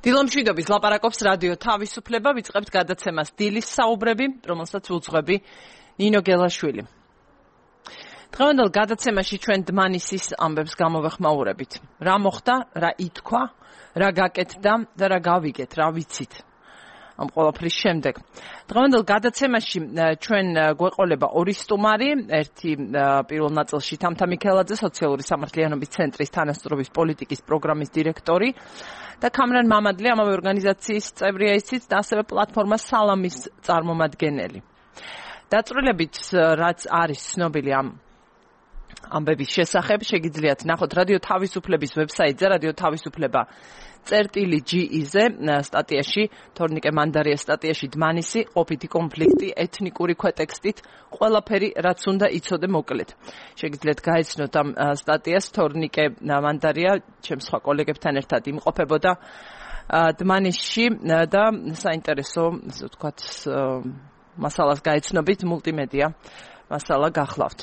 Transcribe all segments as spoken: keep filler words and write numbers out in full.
დილომშვიდობის ლაპარაკობს რადიო თავისუფლება, ვიწყებთ გადაცემას დილის საუბრები, რომელსაც უძღვები ნინო გელაშვილი. დღევანდელ გადაცემაში ჩვენ დმანისის ამბებს გამოვეხმაურებით. რა მოხდა, რა ითქვა, რა გაკეთდა და რა გავიგეთ, რა ვიცით ამ ყველაფრის შემდეგ. დღევანდელ გადაცემაში ჩვენ გვეყოლება ორი სტუმარი, ერთი პირველ ნაწილში თამთა მიქელაძე, სოციალური სამართლიანობის ცენტრის თანასწორობის პოლიტიკის პროგრამის დირექტორი და კამრან მამადლი, ამავე ორგანიზაციის წევრია ისიც და ასევე პლატფორმა სალამის წარმომადგენელი. დაწვრილებით, რაც არის ცნობილი ამ ამბების შესახებ, შეგიძლიათ ნახოთ რადიო თავისუფლების ვებსაიტზე, რადიო თავისუფლება წერტილი ჯი-ზე, სტატიაში, თორნიკე მანდარიას სტატიაში დმანისი, ყოფითი კონფლიქტი, ეთნიკური ქვეტექსტით, ყველაფერი, რაც უნდა იცოდე მოკლედ. შეგიძლიათ გაეცნოთ ამ სტატიას, თორნიკე მანდარია, ჩემს სხვა კოლეგებთან ერთად იმყოფებოდა დმანისში და საინტერესო, ასე ვთქვათ, მასალას გაეცნობით, მულტიმედია მასალა გახლავთ.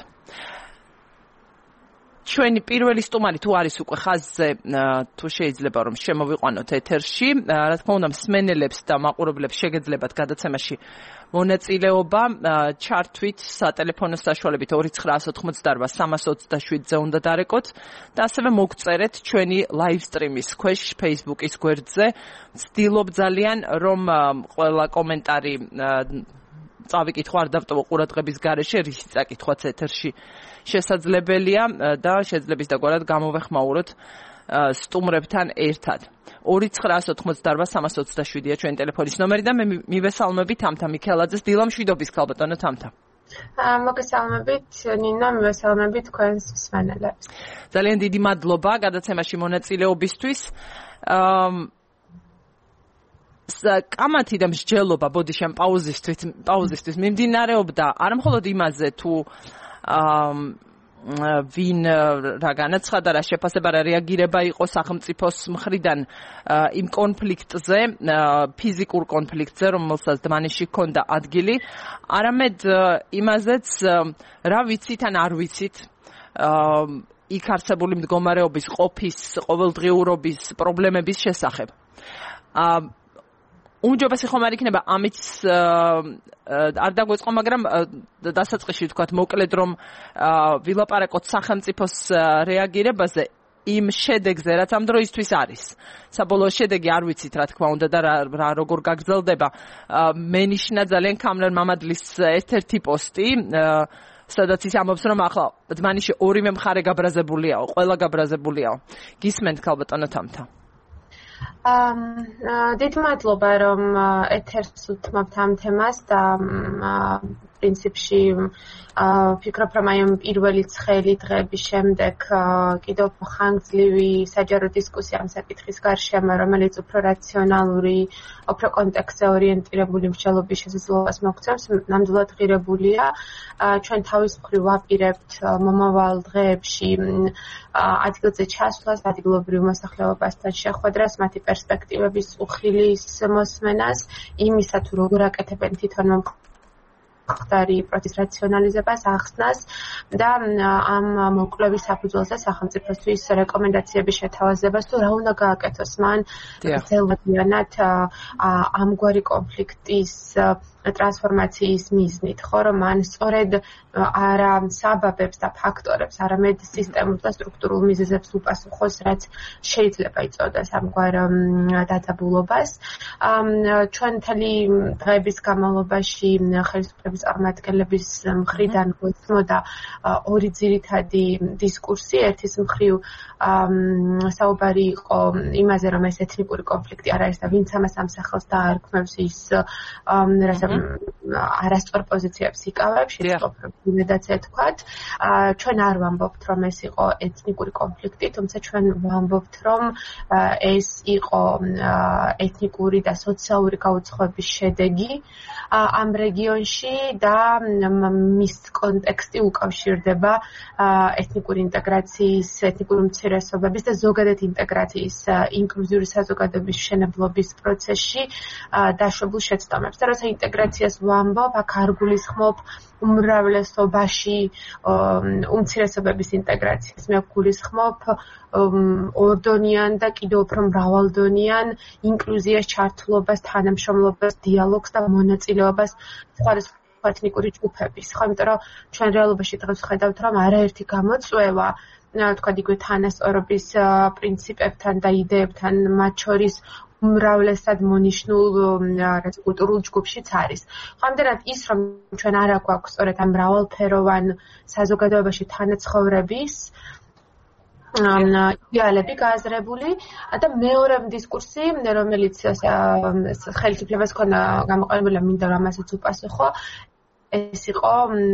ჩვენი პირველი სტუმარი თუ არის უკვე ხაზზე, თუ შეიძლება რომ შემოვიყვანოთ ეთერში, რა თქმა უნდა მსმენელებს და მაყურებლებს შეგეძლებათ გადაცემაში მონაწილეობა, ჩართვით სატელეფონო საშუალებით ორი ცხრაას ოთხმოცდაარბა სამას ოცდაშვიდზე უნდა დარეკოთ და ასევე მოგწერეთ ჩვენი live stream-ის ქვეშ Facebook-ის გვერდზე. ვცდილობ ძალიან რომ ყველა კომენტარი წავიკითხო არ დავტოვო ყურადღების გარეშე, რის წაკითხვაც ეთერში შესაძლებელია და შეძლებს დაგვარად გამოვეხმაუროთ სტუმრებთან ერთად. ორი ცხრაას ოთხმოცდაარბა სამას ოცდაშვიდია ჩვენი ტელეფონის ნომერი და მე მივესალმებით თამთა მიქელაძეს. დილამშვიდობის ქალბატონო თამთა. მოგესალმებით ნინო, მივესალმებით თქვენს მსმენელებს. ძალიან დიდი მადლობა გადაცემაში მონაწილეობისთვის. კამათი და მსჯელობა ბოდიშამ პაუზისთვის პაუზისთვის მიმდინარეობდა არ მხოლოდ იმაზე თუ ვინ რა განაცხადა, რა შეფასება, რა რეაგირება იყო სახელმწიფოს მხრიდან იმ კონფლიქტზე, ფიზიკურ კონფლიქტზე, რომელსაც დმანისში ჰქონდა ადგილი, არამედ იმაზეც რა ვიცით ან არ ვიცით იქ არსებული მდგომარეობის ყოფის, ყოველდღიურობის პრობლემების შესახებ. უმჯობესი ხომ არ იქნება ამით არ დაგვეწყო, მაგრამ დასაწყისში ვთქვათ მოკლედ რომ ვილაპარაკოთ სახელმწიფოს რეაგირებაზე იმ შედეგზე, რაც ამ დროისთვის არის. საბოლოო შედეგი არ ვიცით რა თქმა უნდა და რა როგორ გაგრძელდება. მენიშნა ძალიან კამრან მამადლის ერთ-ერთი პოსტი, სადაც ის ამბობს რომ ახლა დმანისში ორივე მხარე გაბრაზებულიაო, ყველა გაბრაზებულიაო. გისმენთ ქალბატონო თამთა. დიდი მადლობა რომ ეთერს უთმობთ ამ თემას და პრინციპში ვფიქრობ რომ აი ამ პირველი ცხელი დღეების შემდეგ კიდევ ხანგრძლივი საჯარო დისკუსია ამ საკითხის გარშემო, რომელიც უფრო რაციონალური, უფრო კონტექსტზე ორიენტირებული მსჯელობის შესაძლებლობას მოგცემს, ნამდვილად ღირებულია. ჩვენ თავის მხრივ ვაპირებთ მომავალ დღეებში ადგილზე ჩასვლას, ადგილობრივ მოსახლეობასთან შეხვედრას, მათი პერსპექტივების უხილის მოსმენას, იმისა თუ როგორ აკეთებენ თვითონ მომხდარი პროცესის რაციონალიზებას, ახსნას და ამ მოკვლევის საფუძველზე სახელმწიფოსთვის რეკომენდაციების შეთავაზებას თუ რა უნდა გააკეთოს მან გრძელვადიანად ამგვარი კონფლიქტის ტრანსფორმაციის მიზნით, ხო რომ მან სწორედ არა საბაბებს და ფაქტორებს, არამედ სისტემურ და სტრუქტურულ მიზეზებს უპასუხოს, რაც შეიძლება იწოდოს ამგვარ დადაბულობას. ჩვენ მთელი დღეების განმავლობაში ხელისუფლების წარმომადგენლების მხრიდან გვეცნოდა ორი ძირითადი დისკურსი. ერთის მხრივ საუბარი იყო იმაზე, რომ ეს ეთნიკური კონფლიქტი არ არის და ვინც ამას ამსახელს და არქმევს ის რასაც არასწორ პოზიციებს იკავებს, იმედაც ეთქვათ. ჩვენ არ ვამბობთ, რომ ეს იყო ეთნიკური კონფლიქტი, თუმცა ჩვენ ვამბობთ, რომ ეს იყო ეთნიკური და სოციალური გაუცხოების შედეგი ამ რეგიონში და მის კონტექსტი უკავშირდება ეთნიკური ინტეგრაციის, ეთნიკური უმცირესობების და ზოგადად ინტეგრაციის ინკლუზიური საზოგადოების მშენებლობის პროცესში დაშვებულ შეცდომებს. და როცა ინტეგრაციას ვამბობ, აქ არ გულისხმობ უმრავლესობაში უმცირესობების ინტეგრაციას. მე გულისხმობ ორდონიან და კიდევ უფრო მრავალდონიან ინკლუზიას, ჩართულობას, თანამშრომლობას, დიალოგს და მონაწილეობას სხვადასხვა ეთნიკური ჯგუფების. ხო, იმიტომ რომ ჩვენ რეალობაში დღეს ხედავთ, რომ არაერთი გამოწვევა თქვა იგვე თანასწორობის პრინციპებთან და იდეებთან მათ შორის უმრავლესად მონიშნულ კულტურულ ჯგუფშიც არის. ხამდენად ის რომ ჩვენ არ აქვს სწორედ ამ მრავალფეროვან საზოგადოებაში თანაცხოვრების იდეალები გააზრებული და მეორე დისკურსი, რომელიც ხელისუფლებას ჰქონდა გამოყენებული, მინდა რომ ამასაც უპასუხო, ეს იყო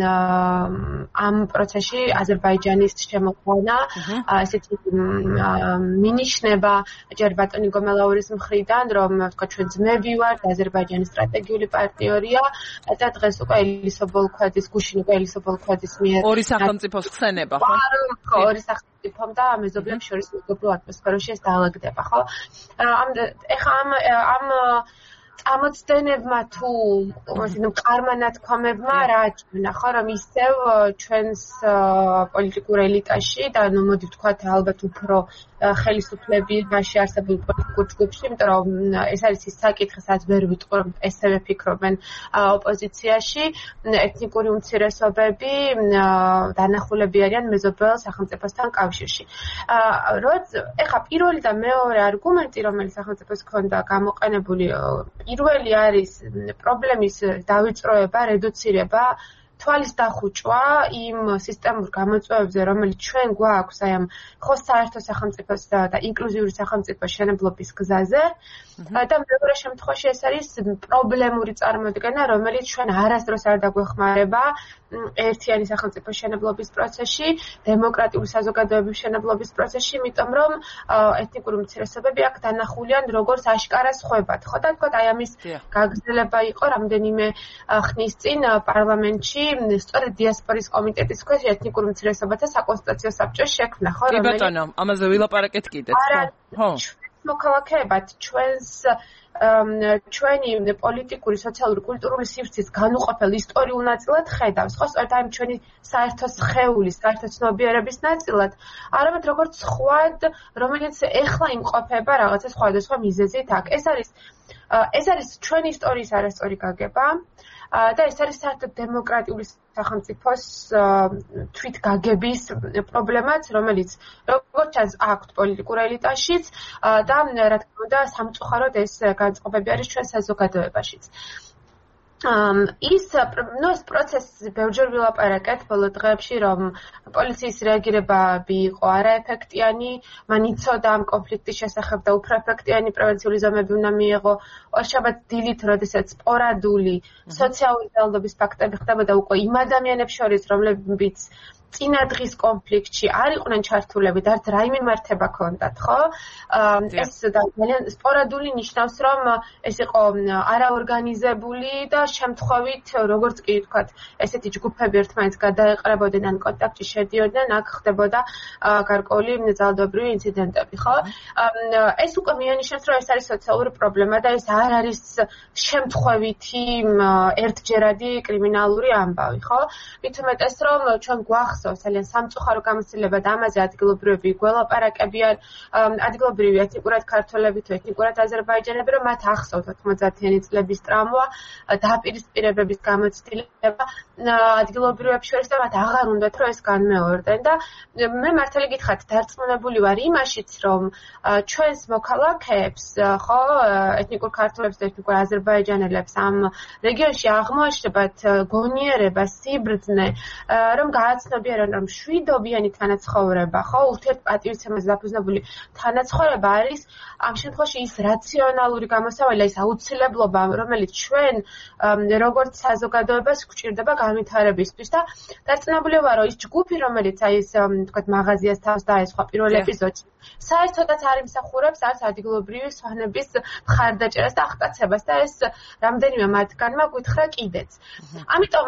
ამ პროცესში აზერბაიჯანის შემოყვანა, ესეთი მინიშნება ჯერ ბატონი გომელაურის მხრიდან, რომ თქვა ჩვენ ძმები ვართ, აზერბაიჯანის სტრატეგიული პარტნიორია და დღეს უკვე ელისო ბოლქვაძის, გუშინ უკვე ელისო ბოლქვაძის მიერ ორი სახელმწიფოს ხსენება, ხო? ხო, ორი სახელმწიფომ და მეზობლებს შორის მეგობრულ ატმოსფეროში ეს დაალაგდება, ხო? ამ ეხა ამ ამ წამოწდენებმა თუ მყარმა ნათქვამებმა რა აჩვენა, ხო, რომ ისევ ჩვენს პოლიტიკურ ელიტაში და ნუ მოდი ვთქვათ ალბათ უფრო ხელისუფლებაში არსებულ პოლიტიკურ ჯგუფში, იმიტომ რომ ეს არის ის საკითხი, სადაც ვერ ვიტყვი, რომ ესევე ფიქრობენ ოპოზიციაში, ეთნიკური უმცირესობები დანახულები არიან მეზობელ სახელმწიფოსთან კავშირში. ეხლა პირველი და მეორე არგუმენტი, რომელიც სახელმწიფოს ჰქონდა გამოყენებული, პირველი არის პრობლემის დავიწროება, რედუცირება, თვალის დახუჭვა იმ სისტემურ გამოწვევებზე, რომელიც ჩვენ გვაქვს აი ამ ხო საერთო სახელმწიფოს და ინკლუზიური სახელმწიფოს შენებლობის გზაზე და მეორე შემთხვევაში ეს არის პრობლემური წარმოდგენა, რომელიც ჩვენ არასდროს არ დაგვეხმარება ერთიანი სახელმწიფოს შენებლობის პროცესში, დემოკრატიული საზოგადოების შენებლობის პროცესში, იმიტომ რომ ეთნიკური უმცირესობები აქ დანახულიან როგორც აშკარა სხვებად. ხო და თქვა აი ამის გაგრძელება იყო რამდენიმე ხნის წინ პარლამენტში სწორედ დიასპორის კომიტეტის ქვეშ ეთნიკურ უმცირესობათა საკონსტიტუციო საბჭოს შექმნა, ხო, რომელიც კი ბატონო, ამაზე ვილაპარაკეთ კიდეც, ხო? მოქალაქეებად ჩვენს ჩვენი პოლიტიკური, სოციალური, კულტურული სივრცის განუყოფელ ისტორიულ ნაწილად ხედავს, ხო, სწორედ ამ ჩვენი საერთო სხეულის, საერთო ცნობიერების ნაწილად, არამედ როგორც სხვად, რომელიც ეხლა იმყოფება რაღაცა სხვადასხვა მიზეზით აქ. ეს არის ეს არის ჩვენი ისტორიის არასწორი გაგება და ეს არის საერთოდ დემოკრატიული სახელმწიფოს თვითგაგების პრობლემაც, რომელიც როგორც ჩანს აქვთ პოლიტიკურ ელიტაშიც და რა თქმა უნდა სამწუხაროდ ეს განწყობები არის ჩვენ საზოგადოებაშიც. ის ნუ ეს პროცესი ბევრჯერ ვილაპარაკეთ ბოლო დღეებში, რომ პოლიციის რეაგირებები იყო არაეფექტიანი, მან იცოდა ამ კონფლიქტის შესახებ და უფრო ეფექტიანი პრევენციული ზომები უნდა მიეღო. ორშაბათ დილით, როდესაც სპორადული სოციალური ძალადობის ფაქტები ხდებოდა უკვე იმ ადამიანებს შორის, რომლებიც წინა დღის კონფლიქტში არ იყვნენ ჩართულები და არც რაიმე მართება ჰქონდათ, ხო? ეს ძალიან სპორადული ნიშნავს, რომ ეს იყო არაორგანიზებული და შემთხვევით, როგორც კი ვთქვათ, ესეთი ჯგუფები ერთმანეთს გადაეყრებოდნენ ან კონტაქტში შედიოდნენ, აქ ხდებოდა გარკვეული ძალადობრივი ინციდენტები, ხო? ეს უკვე მიანიშნებს, რომ ეს არის სოციალური პრობლემა და ეს არ არის შემთხვევითი ერთჯერადი კრიმინალური ამბავი, ხო? მით უმეტეს, რომ ჩვენ გვახსოვს ძალიან სამწუხარო გამოცდილება და ამაზე ადგილობრივები გველაპარაკებიან, ადგილობრივი ეთნიკურად ქართველები თუ ეთნიკურად აზერბაიჯანელები, რომ მათ ახსოვთ ოთხმოცდაათიანი წლების ტრამვა, დაპირისპირებების გამოცდილება ადგილობრივებს შორის და მათ აღარ უნდათ, რომ ეს განმეორდნენ და მე მართალი გითხრათ, დარწმუნებული ვარ იმაშიც, რომ ჩვენს მოქალაქეებს, ხო, ეთნიკურ ქართველებს და ეთნიკურ აზერბაიჯანელებს ამ რეგიონში აღმოაჩნდებათ გონიერება, სიბრძნე, რომ გააცნობიერონ, რომ მშვიდობიანი თანაცხოვრება, ხო, ურთიერთპატივისცემაზე დაფუძნებული თანაცხოვრება არის ამ შემთხვევაში ის რაციონალური გამოსავალი, ის აუცილებლობა, რომელიც ჩვენ როგორც საზოგადოებას გვჭირდება განვითარებისთვის და დარწმუნებული ვარ, რომ ის ჯგუფი, რომელიც აი ეს თქვათ მაღაზიას თავს და ეს სხვა პირველ ეპიზოდში საერთოდაც არ იმსახურებს არც ადგილობრივი სვანების მხარდაჭერას და აღტაცებას და ეს რამდენიმე მათგანმა გითხრა კიდეც. ამიტომ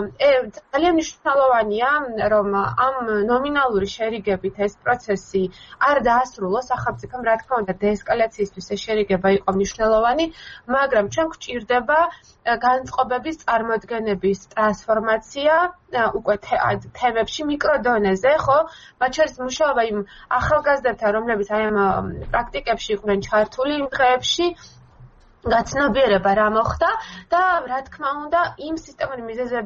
ძალიან მნიშვნელოვანია, რომ ამ ნომინალური შერიგებით ეს პროცესი არ დაასრულოს სახელმწიფომ, რა თქმა უნდა, დეესკალაციისთვის ეს შერიგება იყო მნიშვნელოვანი, მაგრამ ჩვენ გვჭირდება განწყობების წარმოდგენების ტრანსფორმაცია უკვე თემებში მიკროდონეზე, ხო? მათ შორის მუშაობა იმ ახალგაზრდებთან, რომლებიც აი ამ პრაქტიკებში იყვნენ ჩართული იმ დღეებში, გაცნობიერება რა მოხდა და რა თქმა უნდა იმ სისტემური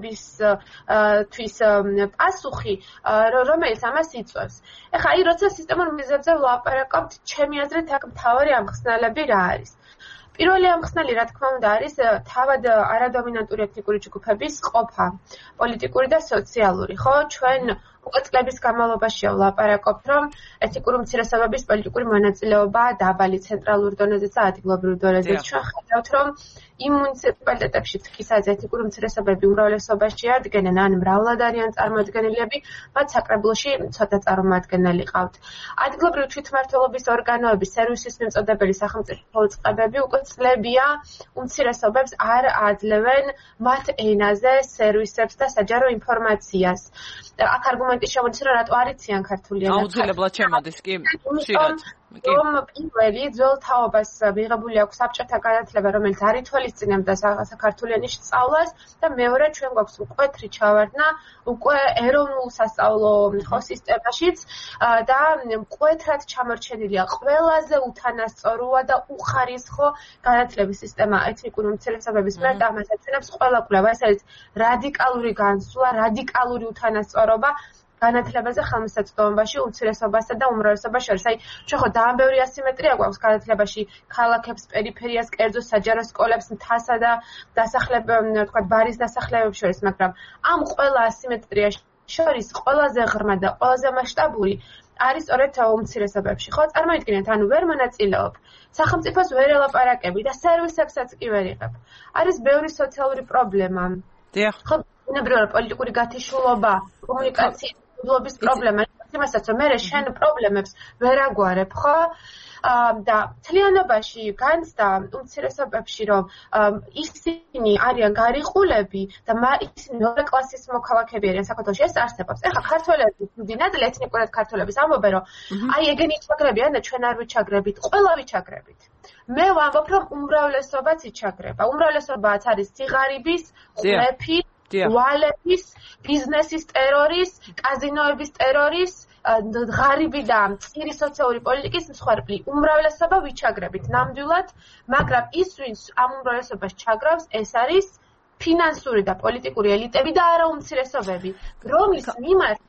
მიზეზებისთვის პასუხი, რომელიც ამას იწვევს. ეხლა აი როცა სისტემურ მიზეზებზე ვლაპარაკობთ, ჩემი აზრით აქ მთავარი ამხსნელები რა არის? პირველი ამხსნელი, რა თქმა უნდა, არის თავად არადომინანტური ეთნიკური ჯგუფების ყოფა, პოლიტიკური და სოციალური, ხო? ჩვენ უკვე წლების განმავლობაშია ვლაპარაკობთ, რომ ეთნიკური უმცირესობების პოლიტიკური მონაწილეობა დაბალი ცენტრალურ დონეზე და ადგილობრივ დონეზე. ჩვენ ხედავთ, რომ იმ მუნიციპალიტეტებში თქისაც ეთნიკური უმცირესობები უმრავლესობაში ადგენენ, ან მრავლად არიან წარმოადგენელები, მათ საკრებულოში ცოტა წარმომადგენელი ყავთ. ადგილობრივი თვითმმართველობის ორგანოების სერვისის მიმწოდებელი სახელმწიფო წყებები უკვე წლებია უმცირესობებს არ აძლევენ მათ ენაზე სერვისებს და საჯარო ინფორმაციას. აქ არგუმენტი შემოდის, რომ რატო არ იციან ქართული ენა. აუცილებლად შემოდის, კი, ხშირად. რომ პირველი ძველ თაობას მიღებული აქვს საბჭოთა განათლება, რომელიც არ ითვალისწინებდა საქართველოს ენის სწავლას და მეორე ჩვენ გვაქვს მკვეთრი ჩავარდნა უკვე ეროვნულ სასწავლო სისტემაშიც და მკვეთრად ჩამორჩენილია ყველაზე უთანასწოროა და უხარისხო განათლების სისტემა ეთნიკური უმცირესობების მიერ და ამას ეცნობს ყველა კვლევა. ეს არის რადიკალური განსვლა, რადიკალური უთანასწორობა განათლებაზე ხელმისაწვდომობაში უმცირესობასა და უმრავლესობას შორის. აი, ჩვენ ხო ძალიან ბევრი ასიმეტრია გვაქვს განათლებაში, ქალაქებს, პერიფერიას, კერძო საჯარო სკოლებს, მთასა და დასახლებებს, თქვა ბარის დასახლებებს შორის, მაგრამ ამ ყველა ასიმეტრიას შორის ყველაზე ღრმა და ყველაზე მასშტაბური არის სწორედ უმცირესობებში. ხო, წარმოიდგინეთ, ანუ ვერ მონაწილეობ, სახელმწიფოს ვერ ელაპარაკები და სერვისებსაც კი ვერ იღებ. არის ბევრი სოციალური პრობლემა. დიახ. ხო, ბუნებრივია პოლიტიკური გათიშულობა, კომუნიკაციის უბლობის პრობლემა, იმასაც რომ მე შენ პრობლემებს ვერ აგვარებ, ხო? და თლიანობაში განცდა უმცირესობებში, რომ ისინი არიან გარიყულები და ისინი მეორე კლასის მოქალაქეები არიან საქართველოში, ეს არსებობს. ეხლა ქართველები, დინადლ ეთნიკურად ქართველების ამბობენ, რომ აი ეგენი ჩაგრებიან და ჩვენ არ ვიჩაგრებით, ყველა ვიჩაგრებით. მე ვამბობ, რომ უმრავლესობაც იჩაგრება. უმრავლესობაც არის სიღარიბის, ყლეფი, ვალების, ბიზნესის ტერორის, კაზინოების ტერორის, ღარიბი და მწირი სოციალური პოლიტიკის მსხვერპლი. უმრავლესობა ვიჩაგრებით ნამდვილად, მაგრამ ის, ვინც ამ უმრავლესობას ჩაგრავს, ეს არის ფინანსური და პოლიტიკური ელიტები და არა უმცირესობები, რომლის მიმართ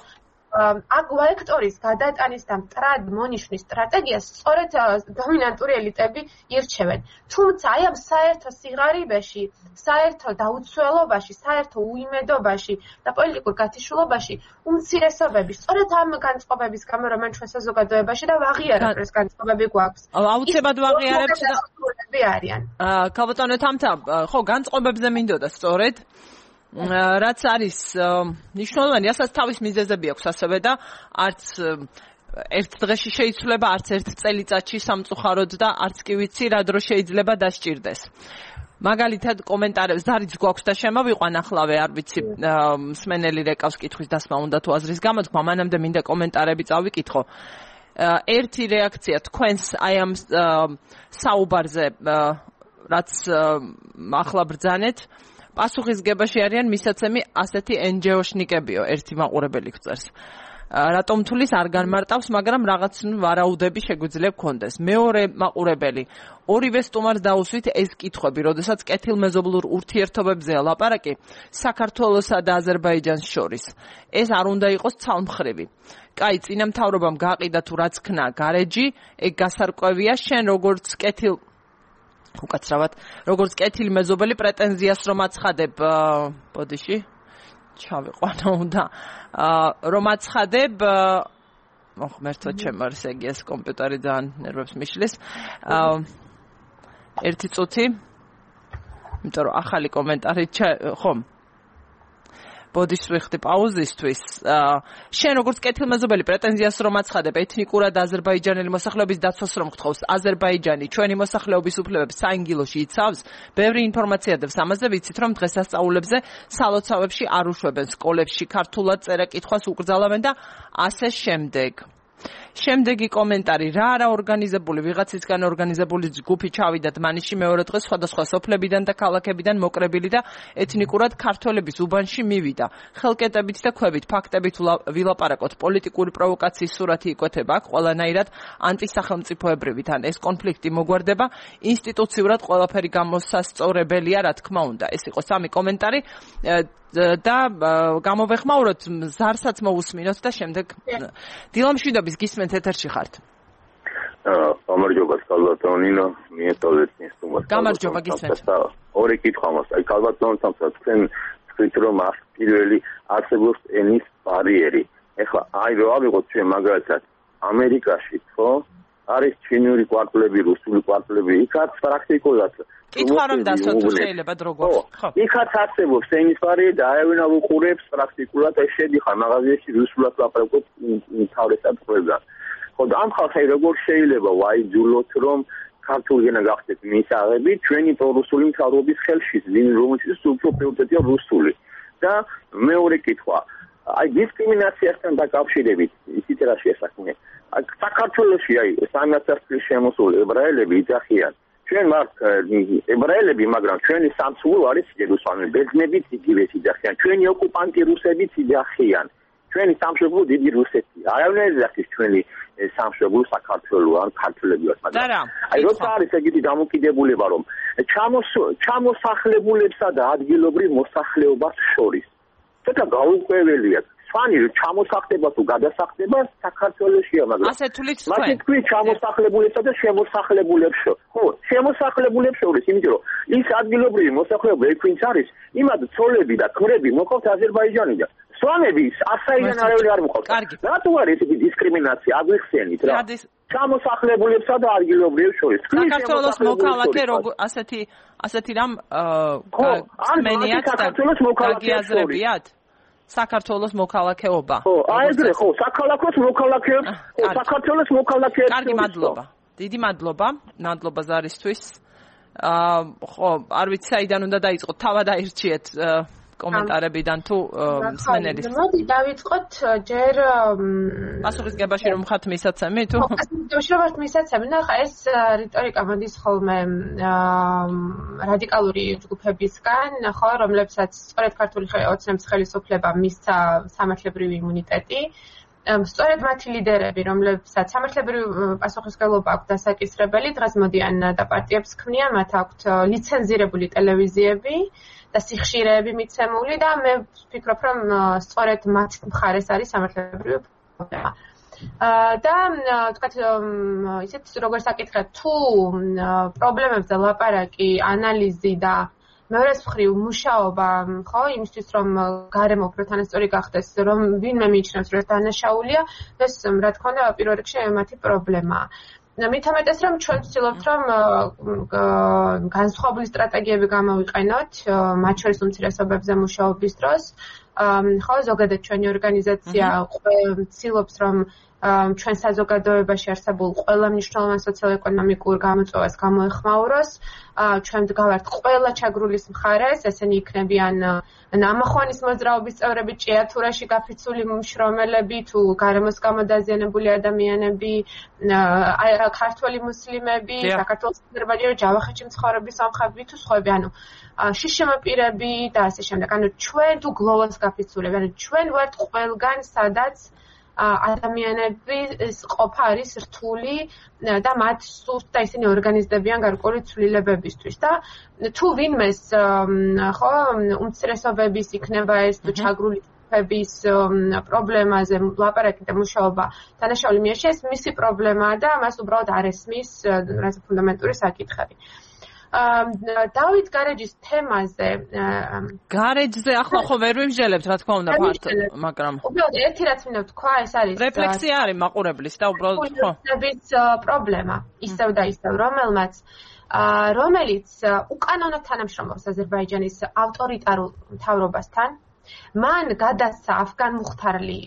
აქ ვექტორის გადატანის და მტრად მონიშნის სტრატეგიას სწორედ დომინანტური ელიტები ირჩევენ. თუმცა აი ამ საერთო სიღარიბეში, საერთო დაუცველობაში, საერთო უიმედობაში და პოლიტიკურ გათიშულობაში უმცირესობები სწორედ ამ განწყობების გამო, რომ მან ჩვენ საზოგადოებაში და ვაღიარებ ეს განწყობები გვაქვს. აუცილებლად ვაღიარებთ და არიან. ქალბატონო თამთა, ხო, განწყობებზე მინდოდა სწორედ რაც არის მნიშვნელოვანი, ასაც თავის მიზეზები აქვს ასევე და არც ერთ დღეში შეიცვლება, არც ერთ წელიწადში სამწუხაროდ და არც კი ვიცი რა დრო შეიძლება დასჭირდეს. მაგალითად კომენტარებს დარიც გვაქვს და შემოვიყვან ახლავე, არ ვიცი, მსმენელი რეკავს კითხვის დასმა უნდა თუ აზრის გამოთქმა, მანამდე მინდა კომენტარები წავიკითხო. ერთი რეაქცია თქვენს აი ამ საუბარზე, რაც ახლა ბრძანეთ, პასუხისგებაში არიან მისაცემი ასეთი ენჯეოშნიკებიო, ერთი მაყურებელი გწერს. რატომ თulis არ განმარტავს, მაგრამ რაღაც ვარაუდები შეგვიძლია გქონდეს. მეორე მაყურებელი, ორივე სტუმარს დაუსვით ეს კითხვები, როდესაც კეთილმეზობლურ ურთიერთობებზეა ლაპარაკი საქართველოსა და აზერბაიჯანს შორის. ეს არ უნდა იყოს ცალმხრივი. კაი, წინამთავრობამ გაყიდა თუ რაც ქნა გარეჯი, ეგ გასარკვევია, შენ როგორც კეთილ უკაცრავად, როგორც კეთილი მეზობელი პრეტენზიას რომ აცხადებ, ბოდიში, ჩავიყვანო უნდა, რომ აცხადებ, ოხ, მერთო ჩემ არის ეგ ეს კომპიუტერი ძალიან ნერვებს მიშლის. ერთი წუთი, იმიტომ რომ ახალი კომენტარი, ხომ? ბოდიშ ვიხდი პაუზისთვის. შენ როგორც კეთილმეზობელი პრეტენზიას რომ აცხადებ ეთნიკურად აზერბაიჯანელი მოსახლეობის დაცვას რომ გთხოვს, აზერბაიჯანი ჩვენი მოსახლეობის უფლებებს საინგილოში იცავს? ბევრი ინფორმაცია დევს ამაზე, ვიცით რომ დღესასწაულებზე სალოცავებში არ უშვებენ, სკოლებში ქართულად წერა-კითხვას უკრძალავენ და ასე შემდეგ. შემდეგი კომენტარი რა არა ორგანიზებული ვიღაცისგან ორგანიზებული ჯგუფი ჩავიდათ მანიში მეორე დღეს სხვადასხვა სოფლებიდან და ქალაქებიდან მოკრებილი და ეთნიკურად ქართველების უბანში მივიდა ხელკეტებით და ქვებით ფაქტებით ვილაპარაკოთ პოლიტიკური პროვოკაციის სურათი იკვეთება აქ ყველანაირად ანტისახელმწიფოებრივით ან ეს კონფლიქტი მოგვარდება ინსტიტუციურად ყველაფერი გამოსასწორებელია რა თქმა უნდა ეს იყო სამი კომენტარი და გამოვეხმაუროთ ზარსაც მოусმინოთ და შემდეგ დილამშვიდობის გისმენთ ეთერში ხართ. გამარჯობა კალბატონინო, მიეტოვეთ ინსტუმენტს. გამარჯობა გისმენთ. ორი კითხვა მაქვს. აი კალბატონთან თქვენ თქვით რომ აქ პირველი არსებობს ენის ბარიერი. ეხლა აი რა ავიღოთ ჩვენ მაგალითად ამერიკაში ხო? არის ჩინური კვარტლები, რუსული კვარტლები, იქაც პრაქტიკულად კითხვა რომ დასვათ შეიძლება როგორ ხო იქაც არსებობს ენის ბარიერი და აევენა უყურებს პრაქტიკულად ეს შედიხარ მაღაზიაში რუსულად ლაპარაკობ თავრესად ყველგან ხო და ამ ხალხი როგორ შეიძლება ვაიძულოთ რომ ქართული ენა გახდეთ მისაღები ჩვენი პრორუსული მთავრობის ხელში ვინ რომელშიც უფრო პრიორიტეტია რუსული და მეორე კითხვა აი დისკრიმინაციასთან დაკავშირებით ისიც რა შეესახმე აი საქართველოში აი სამასას წლის შემოსული ებრაელები იძახიან ჩვენ მართ ებრაელები მაგრამ ჩვენი სამშობლო არის იერუსალიმი ბერძნებიც იგივე იძახიან ჩვენი ოკუპანტი რუსებიც იძახიან ჩვენი სამშობლო დიდი რუსეთია არავინ ეძახის ჩვენი სამშობლო საქართველო ან ქართველები ვართ მაგრამ აი როცა არის ეგეთი დამოკიდებულება რომ ჩამოსახლებულებსა და ადგილობრივ მოსახლეობას შორის ცოტა გაურკვეველია ფანი ჩამოსახლება თუ გადასახლება საქართველოშია მაგრამ ასე თulit თქვენ მაშინ თქვი ჩამოსახლებულებსა და შემოსახლებულებს ხო შემოსახლებულებს შორის იმიტომ რომ ის ადგილობრივი მოსახლეობა ექვინც არის იმად ცოლები და ქმრები მოყავთ აზერბაიჯანიდან სვანები ასაიდან არავინ არ მოყავთ რატო არის ესეთი დისკრიმინაცია აგვიხსენით რა ჩამოსახლებულებსა და ადგილობრივ შორის საქართველოს მოქალაქე როგორ ასეთი ასეთი რამ მენიათ და გაგიაზრებიათ საქართველოს მოქალაქეობა. ხო, აი ეგრე ხო, საქართველოს მოქალაქეებს, ხო, საქართველოს მოქალაქეებს. კარგი, მადლობა. დიდი მადლობა, მადლობა ზარისთვის. აა, ხო, არ ვიცი საიდან უნდა დაიწყოთ, თავად აირჩიეთ კომენტარებიდან თუ მსმენელის. მოდი დავიწყოთ ჯერ პასუხისგებაში რომ ხართ მისაცემი თუ? პასუხისგებაში რომ ხართ მისაცემი, ნახა ეს რიტორიკა მოდის ხოლმე რადიკალური ჯგუფებისგან, ხო, რომლებსაც სწორედ ქართული ოცნების ხელისუფლება მისცა სამართლებრივი იმუნიტეტი. სწორედ მათი ლიდერები, რომლებსაც სამართლებრივი პასუხისმგებლობა აქვთ დასაკისრებელი, დღეს მოდიან და პარტიებს ქმნიან, მათ აქვთ ლიცენზირებული ტელევიზიები და სიხშირეები მიცემული და მე ვფიქრობ, რომ სწორედ მათ მხარეს არის სამართლებრივი პრობლემა. და თქვათ ისეთ როგორ საკითხად თუ პრობლემებზე ლაპარაკი, ანალიზი და მეორეს მხრივ მუშაობა, ხო, იმისთვის რომ გარემო უფრო თანასწორი გახდეს, რომ ვინმე მიიჩნევს რომ დანაშაულია, ეს რა თქმა უნდა პირველ რიგში მათი პრობლემაა. მithometes რომ ჩვენ ვცდილობთ რომ განსხვავებული სტრატეგიები გამოვიყენოთ, მათ შორის უმცირესობებზე მუშაობის დროს. ხო, ზოგადად ჩვენი ორგანიზაცია ვცდილობს რომ ჩვენ საზოგადოებაში არსებულ ყველა მნიშვნელოვან სოციალ-ეკონომიკურ გამოწვევას გამოეხმაუროს. ჩვენ ვდგავართ ყველა ჩაგრულის მხარეს, ესენი იქნებიან ნამახვანის მოძრაობის წევრები, ჭიათურაში გაფიცული მშრომელები, თუ გარემოს გამოდაზიანებული ადამიანები, ქართველი მუსლიმები, საქართველოს აზერბაიჯანის ჯავახეთში მცხოვრები სომხები თუ სხვაები, ანუ შიშემაპირები და ასე შემდეგ. ანუ ჩვენ თუ გლოვას გაფიცულები, ანუ ჩვენ ვართ ყველგან, სადაც ადამიანების ყოფა არის რთული და მათ სურთ და ისინი ორგანიზდებიან გარკვეული ცვლილებებისთვის და თუ ვინმეს ხო უმცირესობების იქნება ეს თუ ჩაგრული ჯგუფების პრობლემაზე ლაპარაკი და მუშაობა დანაშაული მიეშა ეს მისი პრობლემაა და მას უბრალოდ არ ესმის რაც ფუნდამენტური საკითხები. დავით გარეჯის თემაზე გარეჯზე ახლა ხო ვერ ვიმსჯელებთ რა თქმა უნდა ფართოდ მაგრამ უბრალოდ ერთი რაც მინდა ვთქვა ეს არის რეფლექსია არის მაყურებლის და უბრალოდ ხო პრობლემა ისევ და ისევ რომელმაც რომელიც უკანონოდ თანამშრომლობს აზერბაიჯანის ავტორიტარულ მთავრობასთან მან გადასცა αφგან მუხთარლი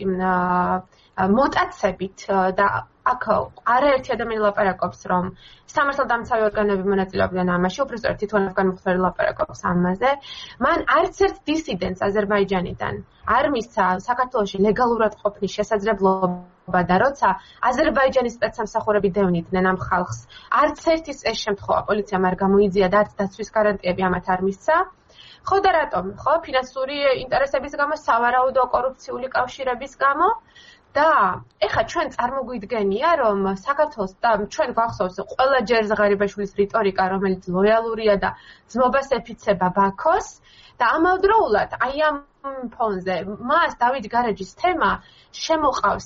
მოტაცებით და აქ არაერთი ადამიანი ლაპარაკობს, რომ სამართალდამცავი ორგანოები მონაწილეობდნენ ამაში, უბრალოდ თვითონ αφგან მუხთარი ლაპარაკობს ამაზე. მან არც ერთ დისიდენტს აზერბაიჯანიდან არ მისცა საქართველოში ლეგალურად ყოფნის შესაძლებლობა და როცა აზერბაიჯანის სპეცსამსახურები დევნიდნენ ამ ხალხს, არც ერთის ეს შემთხვევა პოლიციამ არ გამოიძია და არც დაცვის გარანტიები ამათ არ მისცა. ხო და რატომ? ხო, ფინანსური ინტერესების გამო, სავარაუდო კორუფციული კავშირების გამო და ეხლა ჩვენ წარმოგვიდგენია, რომ საქართველოს და ჩვენ გვახსოვს ყველა ჯერ ზღარიბაშვილის რიტორიკა, რომელიც ლოიალურია და ძმობას ეფიცება ბაქოს და ამავდროულად აი ამ ფონზე მას დავით გარეჯის თემა შემოყავს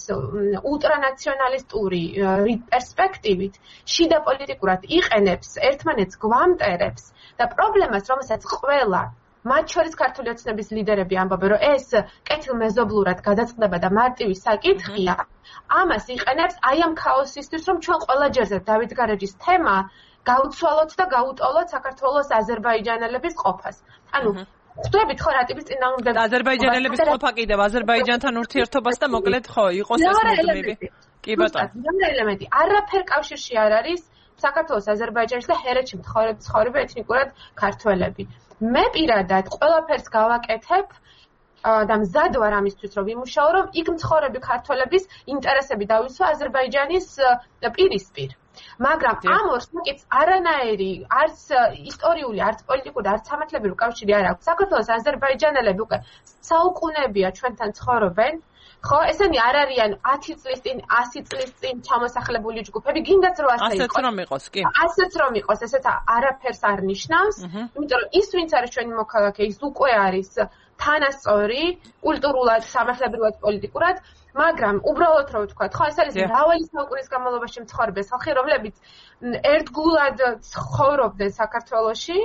ულტრანაციონალისტური პერსპექტივით, შიდა პოლიტიკურად იყენებს, ერთმანეთს გვამტერებს და პრობლემას, რომელსაც ყველა მათ შორის ქართული ოცნების ლიდერები ამბობენ, რომ ეს კეთილმეზობლურად გადაწყდება და მარტივი საკითხია, ამას იყენებს აი ამ ქაოსისთვის, რომ ჩვენ ყველა ჯერზე დავით გარეჯის თემა გავუცვალოთ და გაუტოლოთ საქართველოს აზერბაიჯანელების ყოფას. ანუ ხვდებით ხო რატიბის წინააღმდეგ აზერბაიჯანელების ყოფა კიდევ აზერბაიჯანთან ურთიერთობას და მოკლედ ხო იყოს ეს მუდმივი. კი ბატონო. მეორე ელემენტი, არაფერ კავშირში არ არის საქართველოს აზერბაიჯანის და ჰერეთში მცხოვრები ეთნიკურად ქართველები. მე პირადად ყველაფერს გავაკეთებ და მზად ვარ ამისთვის, რომ ვიმუშაო, რომ იქ მცხოვრები ქართველების ინტერესები დავისვა აზერბაიჯანის პირისპირ. მაგრამ ამ ორ საკითხს არანაირი არც ისტორიული, არც პოლიტიკური, არც სამართლებრივი კავშირი არ აქვს. საქართველოს აზერბაიჯანელები უკვე საუკუნეებია ჩვენთან ცხოვრობენ. ხო, ესენი არ არიან ათი წლის წინ, ასი წლის წინ ჩამოსახლებული ჯგუფები, გინდათ რომ ასე იყოს. ასეც რომ იყოს, კი. ასეც რომ იყოს, ესეც არაფერს არ ნიშნავს, იმიტომ რომ ის ვინც არის ჩვენი მოქალაქე, ის უკვე არის თანასწორი, კულტურულად, სამართლებრივად, პოლიტიკურად, მაგრამ უბრალოდ რომ ვთქვათ, ხო, ეს არის მრავალი საუკუნის განმავლობაში მცხოვრები ხალხი, რომლებიც ერთგულად ცხოვრობდნენ საქართველოში.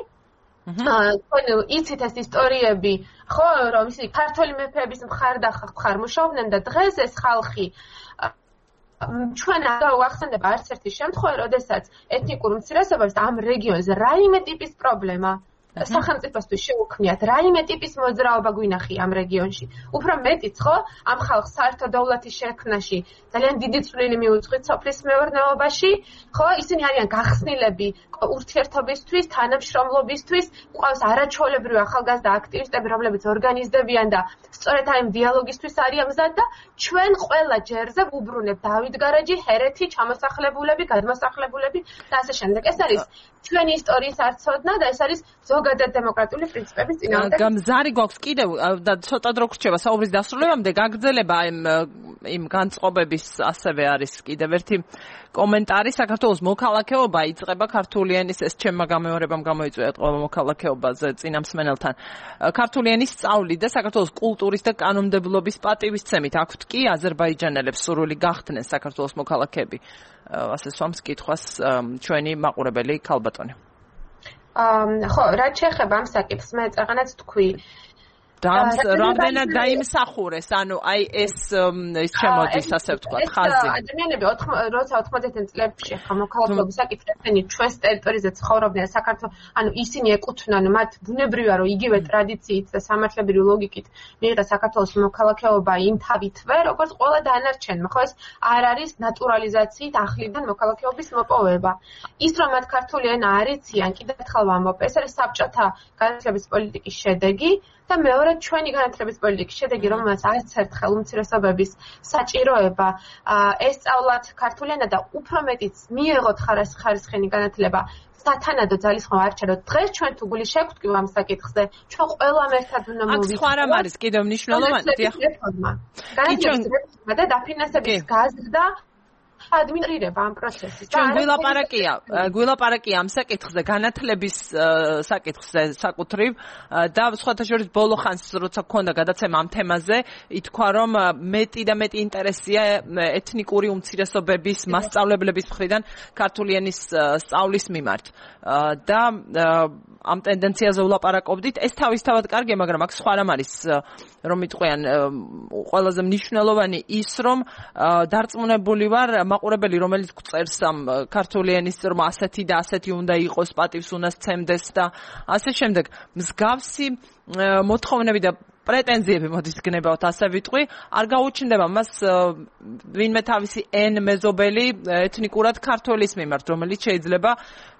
თქვენ იცით ეს ისტორიები, ხო, რომ ისინი ქართველი მეფეების მხარდახ მხარ მუშაობდნენ და დღეს ეს ხალხი ჩვენ არ გავახსენდება არც ერთი შემთხვევა, როდესაც ეთნიკურ უმცირესობებს ამ რეგიონზე რაიმე ტიპის პრობლემა სახელმწიფოსთვის შეუქმნიათ, რაიმე ტიპის მოძრაობა გვინახია ამ რეგიონში. უფრო მეტიც, ხო, ამ ხალხს საერთო დოვლათის შექმნაში ძალიან დიდი წვლილი მიუძღვით სოფლის მეურნეობაში, ხო, ისინი არიან გახსნილები ურთიერთობისთვის, თანამშრომლობისთვის, ყავს არაჩვეულებრივი ახალგაზრდა აქტივისტები, რომლებიც ორგანიზდებიან და სწორედ აი ამ დიალოგისთვის არიან მზად და ჩვენ ყველა ჯერზე ვუბრუნებთ დავით გარეჯი, ჰერეთი, ჩამოსახლებულები, გადმოსახლებულები და ასე შემდეგ. ეს არის ჩვენი ისტორიის არცოდნა და ეს არის ზოგადად დემოკრატიული პრინციპების წინააღმდეგ. გამზარი გვაქვს კიდევ და ცოტა დრო გრჩება საუბრის დასრულებამდე გაგრძელება იმ იმ განწყობების ასევე არის კიდევ ერთი კომენტარი. საქართველოს მოქალაქეობა იწყება ქართული ენის, ეს ჩემმა გამეორებამ გამოიწვია ეთყობა მოქალაქეობაზე წინა მსმენელთან. ქართული ენის სწავლი და საქართველოს კულტურის და კანონმდებლობის პატივისცემით აქვთ კი აზერბაიჯანელებს სურვილი გახდნენ საქართველოს მოქალაქეები. ასე სვამს კითხვას ჩვენი მაყურებელი ქალბატონი. ხო, რაც შეეხება ამ საკითხს, მე წაღანაც თქვი და რამდენად დაიმსახურეს, ანუ აი ეს ის შემოდის, ასე ვთქვათ, ხაზი. ადამიანები როცა ოთხმოცდაათიან წლებში ხა მოქალაქეობის საკითხები ჩვენს ტერიტორიაზე ცხოვრობდნენ საქართველოს, ანუ ისინი ეკუთვნიან მათ ბუნებრივია, რომ იგივე ტრადიციით და სამართლებრივი ლოგიკით მიიღეს საქართველოს მოქალაქეობა იმ თავითვე, როგორც ყველა დანარჩენმა, ხო ეს არ არის ნატურალიზაციით ახლიდან მოქალაქეობის მოპოვება. ის რომ მათ ქართული ენა არ იციან, კიდევ ერთხელ ვამბობ, ეს არის საბჭოთა განათლების პოლიტიკის შედეგი. და მეორე ჩვენი განათლების პოლიტიკის შედეგი, რომელსაც არც ერთხელ უმცირესობების საჭიროება ესწავლათ ქართული ენა და უფრო მეტიც მიიღოთ ხარისხიანი განათლება სათანადო ძალისხმევა არ ჩადოთ. დღეს ჩვენ თუ გული შევხვდით ამ საკითხზე, ჩვენ ყველამ ერთად უნდა მოვიწყოთ. აქ სხვა რამ არის კიდევ მნიშვნელოვანი, დიახ. განათლების რეფორმა და დაფინანსების გაზრდა ადმინისტრირება ამ პროცესის. ჩვენ გვილაპარაკია, გვილაპარაკია ამ საკითხზე, განათლების საკითხზე საკუთრივ და სხვათა შორის ბოლო ხანს როცა გქონდა გადაცემა ამ თემაზე, ითქვა რომ მეტი და მეტი ინტერესია ეთნიკური უმცირესობების მასწავლებლების მხრიდან ქართული ენის სწავლის მიმართ. და ამ ტენდენციაზე ვლაპარაკობდით. ეს თავისთავად კარგია, მაგრამ აქ სხვა რამ არის, რომ იტყვიან ყველაზე მნიშვნელოვანი ის, რომ დარწმუნებული ვარ მაყურებელი, რომელიც გწერს ამ ქართული ენის რომ ასეთი და ასეთი უნდა იყოს, პატივს უნდა სცემდეს და ასე შემდეგ. მსგავსი მოთხოვნები და პრეტენზიები მოდის გნებავთ ასე ვიტყვი, არ გაუჩნდება მას ვინმე თავისი N მეზობელი ეთნიკურად ქართველის მიმართ, რომელიც შეიძლება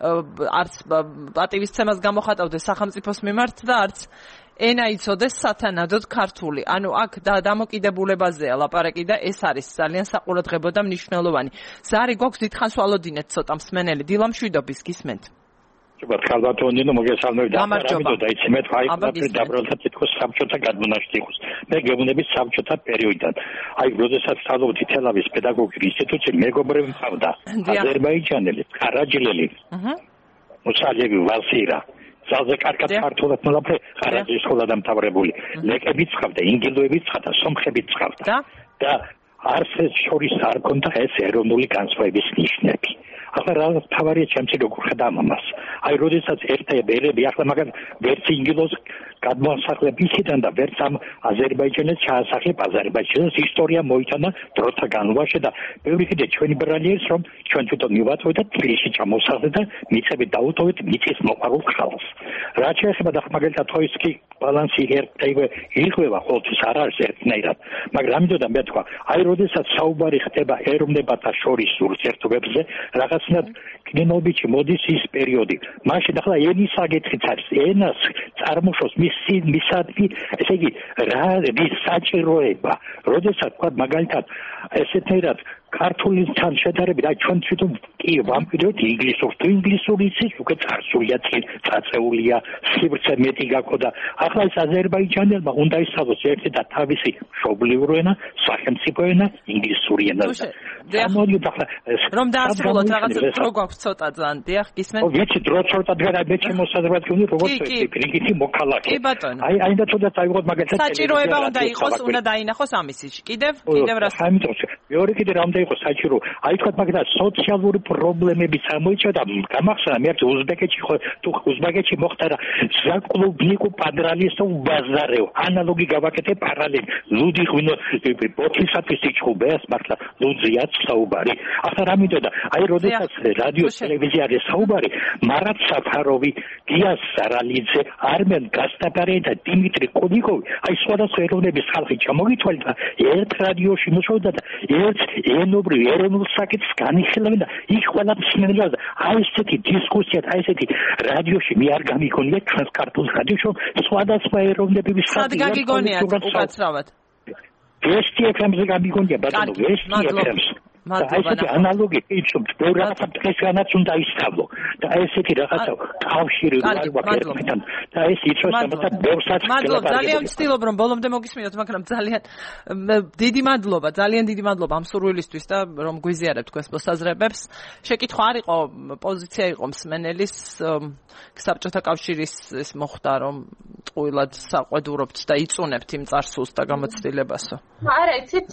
არც პატივისცემას გამოხატავდეს სახელმწიფოს მიმართ და არც ენა იცოდეს სათანადოდ ქართული. ანუ აქ დამოკიდებულებაზეა ლაპარაკი და ეს არის ძალიან საყურადღებო და მნიშვნელოვანი. ზარი გვაქვს დიდხანს ვალოდინეთ ცოტა მსმენელი. დილა მშვიდობის გისმენთ. But Calvatoni მოგესალმებით და გამარჯობა. დაიცი მე თქვა იქ დაბრუნდა თითქოს საბჭოთა გადმონაშთი იყოს. მე გეუბნები საბჭოთა პერიოდიდან. აი, როდესაც სწავლობდი თელავის პედაგოგიური ინსტიტუტში, მეგობრები მყავდა. აზერბაიჯანელი, ყარაჯლელი. აჰა. მოსალები ვასირა. ძალზე კარგად ქართულად მოლაპრე ყარაჯლის სკოლა დამთავრებული. ლეკებიც ყავდა, ინგილოებიც ყავდა, სომხებიც ყავდა. და არც შორის არ ქონდა ეს ეროვნული განსხვავების ნიშნები. ახლა რა თავარია ჩემს როგორ ხედავ ამას. აი, როდესაც ერთ ერები ახლა მაგალ ვერც ინგილოს გადმოსახლებ იქიდან და ვერც ამ აზერბაიჯანელს ჩაასახლებ აზერბაიჯანის ისტორია მოიტანა დროთა განმავლობაში და ბევრი კიდე ჩვენი ბრალიერს რომ ჩვენ თვითონ მივატოვეთ და თბილისში ჩამოსახლეთ და მიწები დაუტოვეთ მიწის მოყვარულ ხალხს. რაც შეეხება და მაგალითად თოისკი ბალანსი ერთეივე იღვევა ყოველთვის არ არის ერთნაირად. მაგრამ ამიტომ მე თქვა, აი, როდესაც საუბარი ხდება ეროვნებათა შორის ურთიერთობებზე, რაღაცნაირად კინოობიჩი მოდის ის პერიოდი. მაშინ ახლა ენის საკითხიც არის. ენას წარმოშობს მისი მისადმი, ესე იგი, რა ის საჭიროება, როდესაც თქვა მაგალითად ესეთერად ქართულთან შედარებით, აი ჩვენ თვითონ კი ვამბობთ ინგლისურს, თუ ინგლისური იცის, უკვე წარსულია, წაწეულია, სივრცე მეტი გაქოდა. ახლა ეს აზერბაიჯანელმა უნდა ისწავლოს ერთი და თავისი მშობლიური ენა, სახელმწიფო ენა, ინგლისური ენა. მოდით ახლა რომ დაასრულოთ რაღაც დრო გვაქვს ცოტა ძალიან, დიახ, გისმენთ? ო, ვიცი, დრო ცოტა დღეა მე შემოსაზრად გქონი, როგორც პრინციპი მოკალაკე. კი ბატონო. აი, აი და თუნდაც აიღოთ მაგალითად საჭიროება უნდა იყოს, უნდა დაინახოს ამისში. კიდევ, კიდევ რას? ამიტომ მეორე კიდე რა უნდა იყოს საჭირო. აი თქვა მაგალითად სოციალური პრობლემები გამოიწვა და გამახსენა მე უზბეკეთში ხო თუ უზბეკეთში მოხდა რა ზაკლუბნიკუ პადრალისო ბაზარეო ანალოგი გავაკეთე პარალელი ლუდი ღვინო ბოთლისათვის იჭუბეს მართლა ლუძიაც საუბარი ახლა რა მინდოდა აი როდესაც რადიო ტელევიზია არის საუბარი მარატ საფაროვი გიას სარალიძე არმენ გასტაპარე და დიმიტრი კუდიკოვი აი სხვადასხვა ეროვნების ხალხი ჩამოგითვალეთ და ერთ რადიოში მუშაობდა და ერთ ენობრივ ეროვნულ საკითხს განიხილავენ და იქ ყველა მსმენელს აი ესეთი დისკუსია აი ესეთი რადიოში მე არ გამიგონია ჩვენს ქართულ რადიოში სხვადასხვა ეროვნების ხალხი სად გაგიგონიათ უკაცრავად ვესტი ეფ ემ-ზე გამიგონია ბატონო ვესტი ეფ ემ-ს და ესეთი ანალოგი იცნობთ ბევრ რაღაცა დღესგანაც უნდა ისწავლო და ესეთი რაღაცა კავშირი ვარგვაკეთებთან და ეს იცოს ამასაც ბევრსაც მადლობა ძალიან ვცდილობ რომ ბოლომდე მოგისმინოთ მაგრამ ძალიან დიდი მადლობა ძალიან დიდი მადლობა ამ სურვილისთვის და რომ გვიზიარებთ თქვენს მოსაზრებებს შეკითხვა არ იყო პოზიცია იყო მსმენელის საბჭოთა კავშირის ეს მოხდა რომ ტყუილად საყვედურობთ და იწუნებთ იმ წარსულს და გამოცდილებასო არა იცით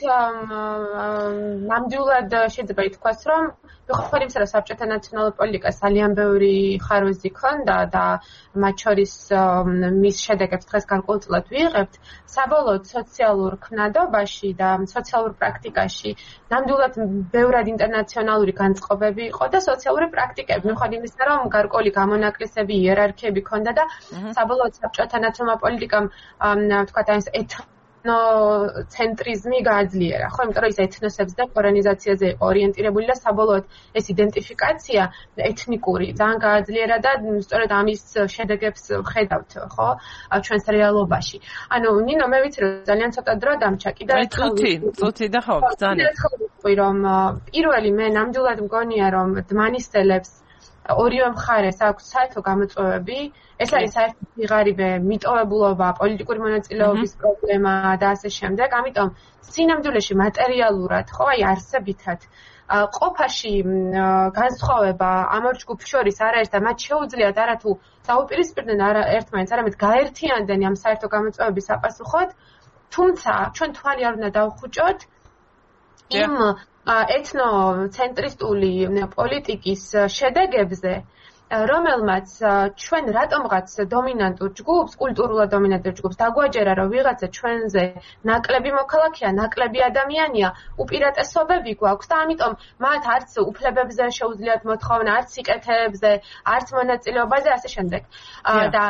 ნამდვილად შეიძლება ითქვას, რომ მიუხედავად იმისა, რომ საბჭოთა ნაციონალურ პოლიტიკას ძალიან ბევრი ხარვეზი ჰქონდა და მათ შორის მის შედეგებს დღეს გარკვეულწილად ვიღებთ, საბოლოოდ სოციალურ ქმნადობაში და სოციალურ პრაქტიკაში ნამდვილად ბევრად ინტერნაციონალური განწყობები იყო და სოციალური პრაქტიკები, მიუხედავად იმისა, რომ გარკვეული გამონაკლისები, იერარქიები ჰქონდა და საბოლოოდ საბჭოთა ნაციონალურ პოლიტიკამ თქვათ აი ეს ეთნოცენტრიზმი გააძლიერა, ხო, იმიტომ რომ ის ეთნოსებს და კორონიზაციაზე იყო ორიენტირებული და საბოლოოდ ეს იდენტიფიკაცია ეთნიკური ძალიან გააძლიერა და სწორედ ამის შედეგებს ხედავთ, ხო, ჩვენს რეალობაში. ანუ ნინო, მე ვიცი რომ ძალიან ცოტა დრო დამჭა, კიდევ ერთხელ წუთი, წუთი და ხო, ძალიან. რომ პირველი მე ნამდვილად მგონია რომ დმანისელებს ორივე მხარეს აქვს საერთო გამოწვევები. ეს არის საერთოდ ვიღარიბე მიტოვებულობა, პოლიტიკური მონაწილეობის პრობლემა და ასე შემდეგ. ამიტომ სინამდვილეში მატერიალურად, ხო, აი არსებითად ყოფაში განსხვავება ამ ორ ჯგუფს შორის არ არის და მათ შეუძლიათ არათუ დაუპირისპირდნენ ერთმანეთს, არამედ გაერთიანდნენ ამ საერთო გამოწვევების საპასუხოდ. თუმცა ჩვენ თვალი არ უნდა დავხუჭოთ იმ ეთნოცენტრისტული პოლიტიკის შედეგებზე, რომელმაც ჩვენ რატომღაც დომინანტურ ჯგუფს, კულტურულად დომინანტურ ჯგუფს დაგვაჯერა, რომ ვიღაცა ჩვენზე ნაკლები მოქალაქეა, ნაკლები ადამიანია, უპირატესობები გვაქვს და ამიტომ მათ არც უფლებებზე შეუძლიათ მოთხოვნა, არც სიკეთეებზე, არც მონაწილეობაზე, ასე შემდეგ. და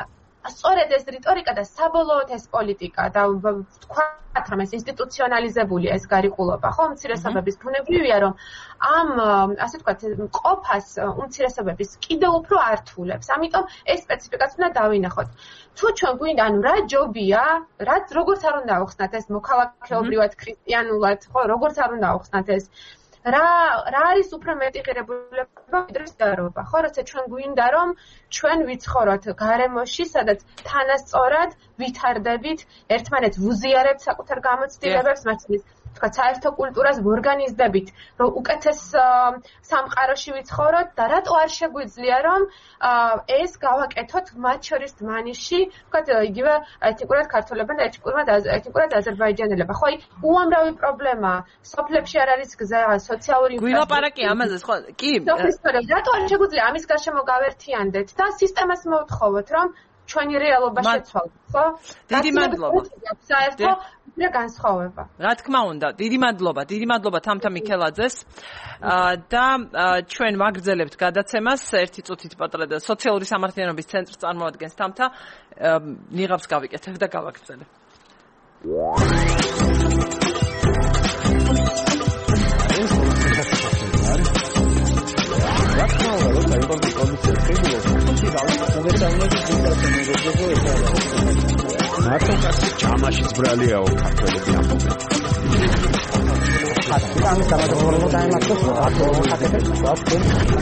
სწორედ ეს რიტორიკა და საბოლოოდ ეს პოლიტიკა და ვთქვათ რომ ეს ინსტიტუციონალიზებულია ეს გარიყულობა, ხო, უმცირესობების ბუნებრივია რომ ამ ასე ვთქვათ ყოფას უმცირესობების კიდევ უფრო ართულებს. ამიტომ ეს სპეციფიკაც უნდა დავინახოთ. თუ ჩვენ გვინდა, ანუ რა ჯობია, რაც როგორც არ უნდა ავხსნათ ეს მოქალაქეობრივად, ქრისტიანულად, ხო, როგორც არ უნდა ავხსნათ ეს რა რა არის უფრო მეტი ღირებულება ვიდრე სდარობა, ხო, როცა ჩვენ გვინდა რომ ჩვენ ვიცხოვროთ გარემოში, სადაც თანასწორად ვითარდებით, ერთმანეთს ვუზიარებთ საკუთარ გამოცდილებებს, მათთვის თქვა საერთო კულტურას ვორგანიზდებით, რომ უკეთეს სამყაროში ვიცხოვროთ და რატო არ შეგვიძლია რომ ეს გავაკეთოთ მათ შორის დმანიში, თქვა იგივე ეთნიკურად ქართველებთან და ეთნიკურად აზერბაიჯანელებმა. ხო, უამრავი პრობლემაა. სოფლებში არ არის გზა, სოციალური გვილაპარაკი ამაზე, ხო, კი. რატო არ შეგვიძლია ამის გარშემო გავერთიანდეთ და სისტემას მოვთხოვოთ, რომ ჩვენი რეალობა შეცვალოთ, ხო? დიდი მადლობა. საერთო და განსხვავება. რა თქმა უნდა, დიდი მადლობა, დიდი მადლობა თამთა მიქელაძეს. და ჩვენ ვაგრძელებთ გადაცემას ერთი წუთით პატრა და სოციალური სამართლიანობის ცენტრს წარმოადგენს თამთა. ნიღაბს გავიკეთებ და გავაგრძელებ. რა თქმა უნდა, როცა იმპორტი პროდუქცია შეგვიძლია, თუმცა გავაკეთებთ მარტო კაცი ჯამაშიც ბრალიაო ქართველები ამბობენ. ამ სამადოვრო დაიმართოს რატო ხაკეთებს ვაფშე.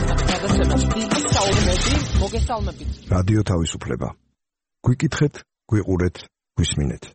მოგესალმებით. რადიო თავისუფლება. გვიკითხეთ, გვიყურეთ, გვისმინეთ.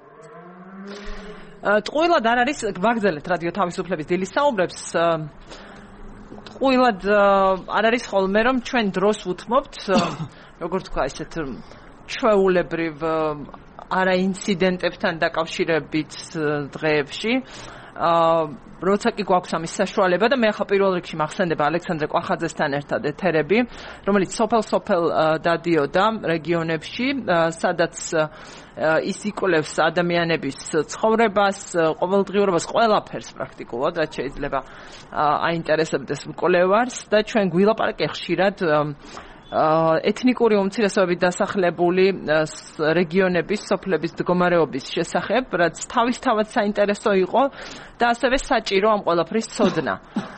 ტყუილად არ არის ვაგრძელებთ რადიო თავისუფლების დილის საუბრებს. ტყუილად არ არის ხოლმე რომ ჩვენ დროს ვუთმობთ, როგორ თქვა, ისეთ ჩვეულებრივ არა ინციდენტებთან დაკავშირებით დღეებში. აა როცა კი გვაქვს ამის საშუალება და მე ახლა პირველ რიგში მახსენდება ალექსანდრე კვახაძესთან ერთად ეთერები, რომელიც სოფელ-სოფელ დადიოდა რეგიონებში, სადაც ის იკვლევს ადამიანების ცხოვრებას, ყოველდღიურობას, ყველაფერს პრაქტიკულად, რაც შეიძლება აინტერესებდეს მკვლევარს და ჩვენ გვილაპარაკე ხშირად ეთნიკური უმცირესობებით დასახლებული რეგიონების, სოფლების მდგომარეობის შესახებ, რაც თავისთავად საინტერესო იყო და ასევე საჭირო ამ ყველაფრის ცოდნა.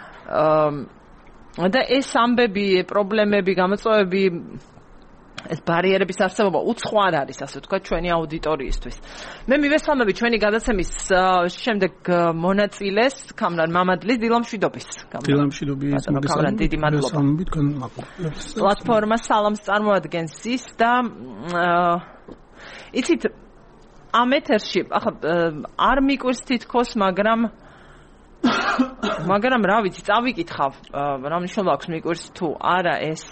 და ეს ამბები, პრობლემები, გამოწვევები, ეს ბარიერების არსებობა უცხო არ არის, ასე ვთქვა, ჩვენი აუდიტორიისთვის. მე მივესალმები ჩვენი გადაცემის შემდეგ მონაწილეს, კამრან მამადლის დილამშვიდობის. დილამშვიდობის, კამრან, დიდი მადლობა. პლატფორმა სალამს წარმოადგენს ის და იცით, ამ ეთერში, ახლა არ მიკვირს თითქოს, მაგრამ მაგრამ რა ვიცი, წავიკითხავ, რა მნიშვნელობა აქვს მიკვირს თუ არა ეს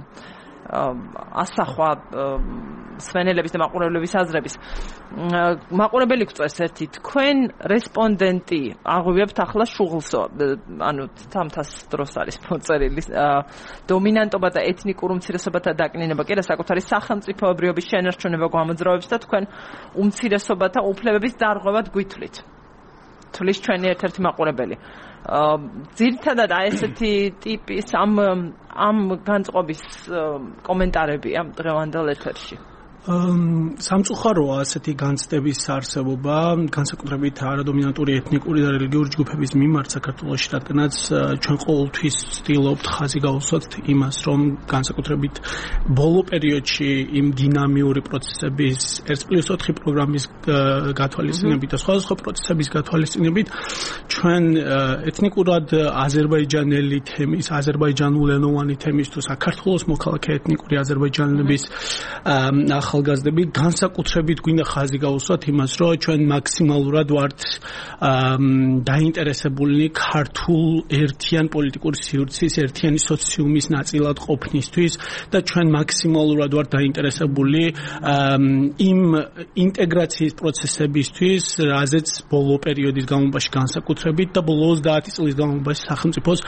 ასახვა სვენელების და მაყურებლების აზრების. მაყურებელი გვწევს ერთი, თქვენ რესპონდენტი აღვივებთ ახლა შუღლსო, ანუ თამთას დროს არის მოწერილი დომინანტობა და ეთნიკურ უმცირესობათა დაკნინება, კი რა საკუთარი სახელმწიფოებრიობის შენარჩუნება გვამოძრავებს და თქვენ უმცირესობათა უფლებების დარღვევად გვითვლით. თulis ჩვენი ერთ-ერთი მაყურებელი. ძირითადად აი ესეთი ტიპის ამ ამ განწყობის კომენტარებია დღევანდელ ეთერში. სამწუხაროა ასეთი განცდების არსებობა, განსაკუთრებით არადომინანტური ეთნიკური და რელიგიური ჯგუფების მიმართ საქართველოში, რადგანაც ჩვენ ყოველთვის ვცდილობთ ხაზი გავუსვათ იმას, რომ განსაკუთრებით ბოლო პერიოდში იმ დინამიური პროცესების ერთ პლუს ოთხი პროგრამის გათვალისწინებით და სხვადასხვა პროცესების გათვალისწინებით ჩვენ ეთნიკურად აზერბაიჯანელი თემის, აზერბაიჯანულენოვანი თემის თუ საქართველოს მოქალაქე ეთნიკური აზერბაიჯანელების ახალგაზრდები განსაკუთრებით გვინდა ხაზი გავუსვათ იმას, რომ ჩვენ მაქსიმალურად ვართ დაინტერესებული ქართულ ერთიან პოლიტიკურ სივრცის, ერთიანი სოციუმის ნაწილად ყოფნისთვის და ჩვენ მაქსიმალურად ვართ დაინტერესებული იმ ინტეგრაციის პროცესებისთვის, რაზეც ბოლო პერიოდის განმავლობაში განსაკუთრებით და ბოლო ოცდაათი წლის განმავლობაში სახელმწიფოს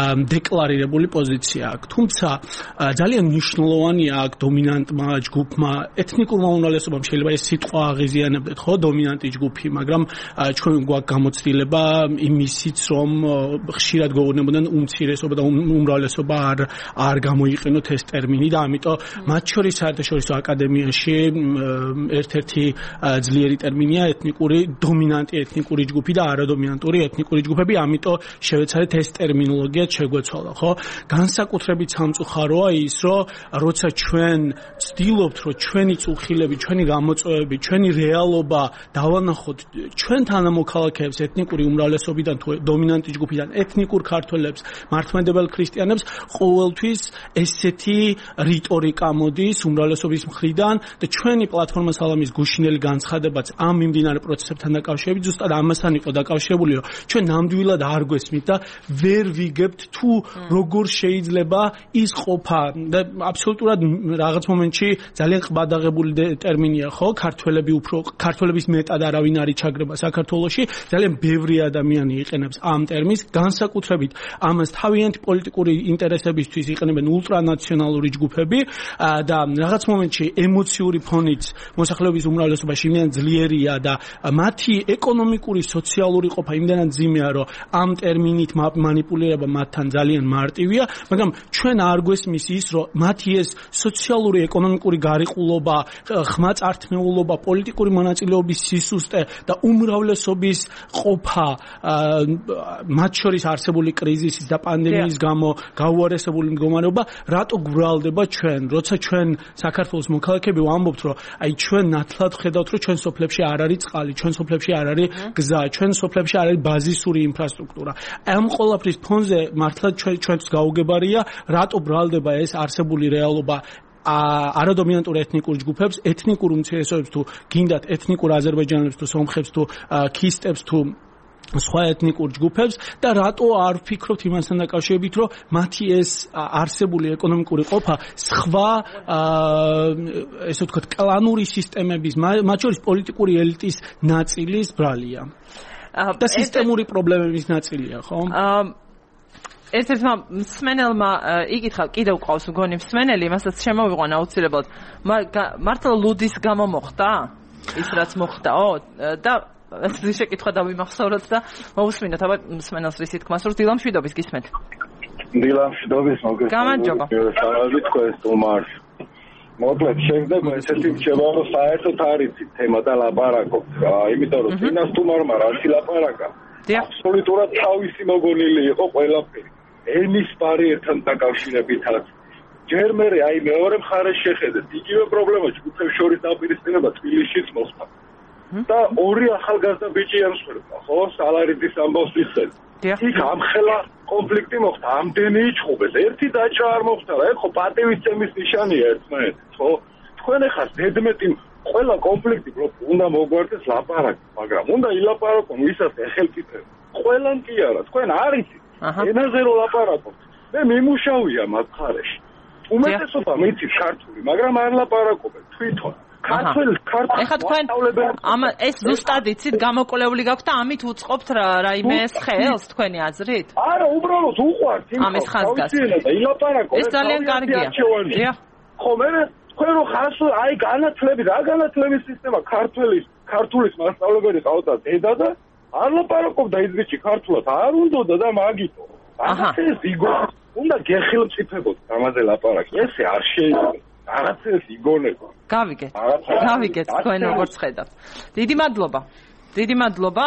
დეკლარირებული პოზიცია აქვს. თუმცა ძალიან მნიშვნელოვანია აქ დომინანტმა ჯგუფმა ეთნიკურმა უმრავლესობამ შეიძლება ეს სიტყვა აღიზიანებდეთ, ხო, დომინანტი ჯგუფი, მაგრამ ჩვენ გვაქვს გამოცდილება იმისიც, რომ ხშირად გვეუბნებოდნენ უმცირესობა და უმრავლესობა არ არ გამოიყენოთ ეს ტერმინი და ამიტომ მათ შორის საერთაშორისო აკადემიაში ერთ-ერთი ძლიერი ტერმინია ეთნიკური დომინანტი ეთნიკური ჯგუფი და არადომინანტური ეთნიკური ჯგუფები, ამიტომ შევეცადეთ ეს ტერმინოლოგია შეგვეცვალა, ხო? განსაკუთრებით სამწუხაროა ის, რომ როცა ჩვენ ვცდილობთ, რომ ჩვენი წუხილები, ჩვენი გამოწვევები, ჩვენი რეალობა დავანახოთ ჩვენ თანამოქალაქეებს ეთნიკური უმრავლესობიდან თუ დომინანტი ჯგუფიდან ეთნიკურ ქართველებს, მართლმადებელ ქრისტიანებს, ყოველთვის ესეთი რიტორიკა მოდის უმრავლესობის მხრიდან და ჩვენი პლატფორმა სალამის გუშინელი განცხადებაც ამ მიმდინარე პროცესებთან დაკავშირებით ზუსტად ამასთან იყო დაკავშირებული, რომ ჩვენ ნამდვილად არ გვესმით და ვერ ვიგებთ თუ როგორ შეიძლება ის ყოფა და აბსოლუტურად რაღაც მომენტში ძალიან ყბადაღებული ტერმინია, ხო? ქართველები უფრო ქართველების მეტად არავინ არ იჩაგრება საქართველოში, ძალიან ბევრი ადამიანი იყენებს ამ ტერმინს, განსაკუთრებით ამას თავიანთი პოლიტიკური ინტერესებისთვის იყენებენ ულტრანაციონალური ჯგუფები და რაღაც მომენტში ემოციური ფონიც მოსახლეობის უმრავლესობაში იმდენად ძლიერია და მათი ეკონომიკური, სოციალური ყოფა იმდენად ძიმეა, რომ ამ ტერმინით მანიპულირება მათთან ძალიან მარტივია, მაგრამ ჩვენ არ გვესმის ის, რომ მათი ეს სოციალური, ეკონომიკური გარიყულობა, ხმა წართმეულობა, პოლიტიკური მონაწილეობის სისუსტე და უმრავლესობის ყოფა მათ შორის არსებული კრიზისის და პანდემიის გამო გაუარესებული მდგომარეობა რატო გვრალდება ჩვენ, როცა ჩვენ საქართველოს მოქალაქეები ვამბობთ, რომ აი ჩვენ ნათლად ხედავთ, რომ ჩვენ სოფლებში არ არის წყალი, ჩვენ სოფლებში არ არის გზა, ჩვენ სოფლებში არ არის ბაზისური ინფრასტრუქტურა. ამ ყველაფრის ფონზე მართლა ჩვენთვის გაუგებარია, რატო ბრალდება ეს არსებული რეალობა არადომინანტურ ეთნიკურ ჯგუფებს, ეთნიკურ უმცირესობებს თუ გინდათ ეთნიკურ აზერბაიჯანელებს თუ სომხებს თუ ქისტებს თუ სხვა ეთნიკურ ჯგუფებს და რატო არ ვფიქრობთ იმასთან დაკავშირებით, რომ მათი ეს არსებული ეკონომიკური ყოფა სხვა ესე ვთქვათ კლანური სისტემების, მათ შორის პოლიტიკური ელიტის ნაწილის ბრალია და სისტემური პრობლემების ნაწილია, ხო? ერთ-ერთმა მსმენელმა იკითხა, კიდევ ყავს მგონი მსმენელი, მასაც შემოვიყვანა აუცილებლად. მართლა ლუდის გამო მოხდა ის რაც მოხდაო და ეს შეკითხვა დავიმახსოვროთ და მოусმინოთ აბა მსმენელს რისი თქმას, რომ დილამშვიდობის გისმენთ. დილამშვიდობის მოგესალმებით. გამარჯობა. სალამებით თქვენ სტუმარს. მოკლედ შეიძლება ესეთი რჩება, რომ საერთოდ არის თემა და ლაპარაკობთ. იმიტომ რომ წინა სტუმარმა რაც ლაპარაკა, აბსოლუტურად თავისი მოგონილი იყო ყველაფერი. ენის ბარიერთან დაკავშირებითაც. ჯერ მერე აი მეორე მხარეს შეხედეთ, იგივე პრობლემა ჯგუფებს შორის დაპირისპირება თბილისშიც მოხდა. და ორი ახალგაზრდა ბიჭი ემსხვერპლა, ხო, სალარიძის ამბავს ისეთ. იქ ამხელა კონფლიქტი მოხდა, ამდენი იჭხუბეს, ერთი დაჭრა არ მოხდა რა, ეხო პატივისცემის ნიშანია ერთმანეთის, ხო? თქვენ ახლა ზედმეტი ყველა კონფლიქტი უნდა მოგვარდეს ლაპარაკი, მაგრამ უნდა ილაპარაკონ ვისაც ეხელკიფება. ყველან კი არა, თქვენ არიცით, ენაზე რო ლაპარაკობთ. მე მიმუშავია მათ მხარეში. უმეტესობა მიცით ქართული, მაგრამ არ ლაპარაკობენ თვითონ. ქართულ ქართულ ეხლა თქვენ ამ ეს ზუსტად იცით გამოკვლეული გაქვთ და ამით უწყობთ რაიმე ხელს თქვენი აზრით? არა, უბრალოდ უყვართ იმ ამის ხაზგას. ილაპარაკობ. ეს ძალიან კარგია. დიახ. ხო, მე თქვენ რო ხას აი განათლების, რა განათლების სისტემა ქართლის, ქართulis მასწავლებელი ყავდა დედა და არ ლაპარაკობდა ის ბიჭი ქართულად, არ უნდოდა და მაგითო. აჰა. ეს იგო უნდა გეხილმწიფებოდ ამაზე ლაპარაკი. ესე არ შეიძლება. რაღაცას იგონება. გავიგეთ. გავიგეთ თქვენ როგორც ხედავთ. დიდი მადლობა. დიდი მადლობა.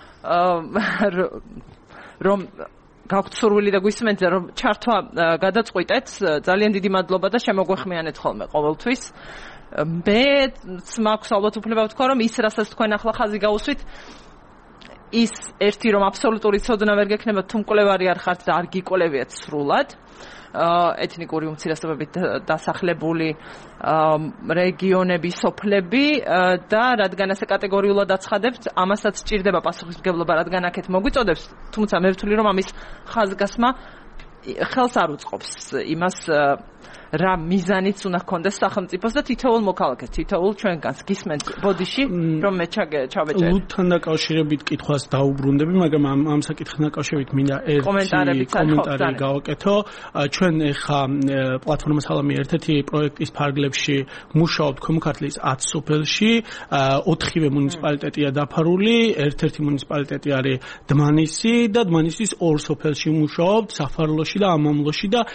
რომ გაქვთ სურვილი და გვისმენთ რომ ჩართვა გადაწყვიტეთ. ძალიან დიდი მადლობა და შემოგვეხმიანეთ ხოლმე ყოველთვის. მეც მაქვს ალბათ უფლება ვთქვა რომ ის რასაც თქვენ ახლა ხაზი გაუსვით ის ერთი რომ აბსოლუტური ცოდნა ვერ გექნება თუ მკვლევარი არ ხართ და არ გიკვლევიათ სრულად. ეთნიკური უმცირესობებით დასახლებული რეგიონები, სოფლები და რადგან ასე კატეგორიულად აცხადებთ, ამასაც სჭირდება პასუხისმგებლობა, რადგან აქეთ მოგვიწოდებს, თუმცა მე ვთვლი რომ ამის ხაზგასმა ხელს არ უწყობს იმას რა მიზანიც უნდა ჰქონდეს სახელმწიფოს და თითოეულ მოქალაქეს, თითოეულ ჩვენგანს გისმენთ ბოდიში, რომ მე ჩავეჭერ. ლუდთან დაკავშირებით კითხვას დაუბრუნდები, მაგრამ ამ ამ საკითხთან დაკავშირებით მინდა ერთი კომენტარი გავაკეთო. ჩვენ ეხა პლატფორმა სალამი ერთ-ერთი პროექტის ფარგლებში მუშაობთ ქვემო ქართლის ათ სოფელში, ოთხივე მუნიციპალიტეტია დაფარული, ერთ-ერთი მუნიციპალიტეტი არის დმანისი და დმანისის ორ სოფელში მუშაობთ, საფარლოში და ამამლოში და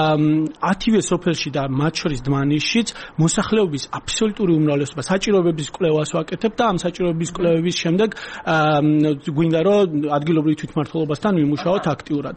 ათივე სოფელში და მათ შორის დმანისშიც მოსახლეობის აბსოლუტური უმრავლესობა საჭიროებების კვლევას ვაკეთებ და ამ საჭიროებების კვლევების შემდეგ გვინდა რომ ადგილობრივ თვითმმართველობასთან ვიმუშაოთ აქტიურად.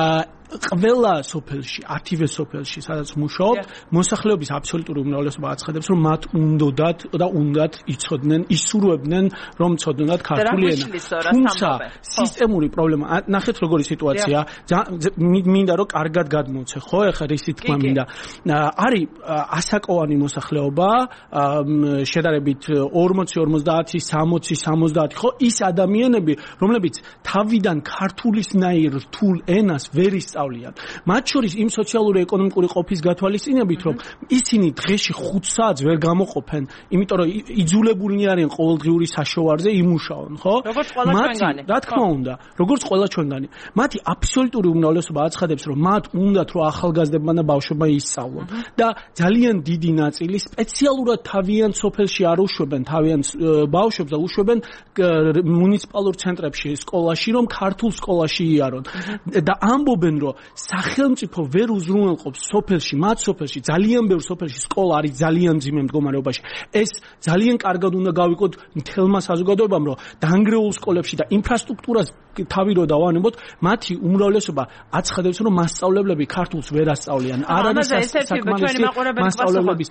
ყველა სოფელში, ათივე სოფელში, სადაც მუშაობთ, მოსახლეობის აბსოლუტური უმრავლესობა აცხადებს, რომ მათ უნდათ და უნდათ იცოდნენ, ისურვებდნენ, რომ ცოდნოდათ ქართული ენა. თუმცა სისტემური პრობლემა, ნახეთ როგორი სიტუაცია, მინდა რომ კარგად გადმოვცე, ხო, ეხლა რისი თქმა მინდა. არის ასაკოვანი მოსახლეობა, შედარებით ორმოცი, ორმოცდაათი, სამოცი, სამოცდაათი, ხო, ის ადამიანები, რომლებიც თავიდან ქართულისნაირ რთულ ენას ვერ სწავლიან. მათ შორის იმ სოციალური ეკონომიკური ყოფის გათვალისწინებით, რომ ისინი დღეში ხუთ საათს ვერ გამოყოფენ, იმიტომ რომ იძულებულნი არიან ყოველდღიური საშოვარზე იმუშაონ, ხო? როგორც ყველა ჩვენგანი. რა თქმა უნდა, როგორც ყველა ჩვენგანი. მათი აბსოლუტური უმრავლესობა აცხადებს, რომ მათ უნდათ რომ ახალგაზრდებმა და ბავშვებმა ისწავლონ. და ძალიან დიდი ნაწილი სპეციალურად თავიანთ სოფელში არ უშვებენ თავიანთ ბავშვებს და უშვებენ მუნიციპალურ ცენტრებში, სკოლაში, რომ ქართულ სკოლაში იარონ. და ამბობენ, რომ სახელმწიფო ვერ უზრუნველყოფს სოფელში, მათ სოფელში, ძალიან ბევრ სოფელში სკოლა არის ძალიან მძიმე მდგომარეობაში. ეს ძალიან კარგად უნდა გავიკოთ მთელმა საზოგადოებამ, რომ დანგრეულ სკოლებში და ინფრასტრუქტურას თავი რო დავანებოთ, მათი უმრავლესობა აცხადებს, რომ მასწავლებლები ქართულს ვერ ასწავლიან. არ არის საკმარისი მასწავლებლების.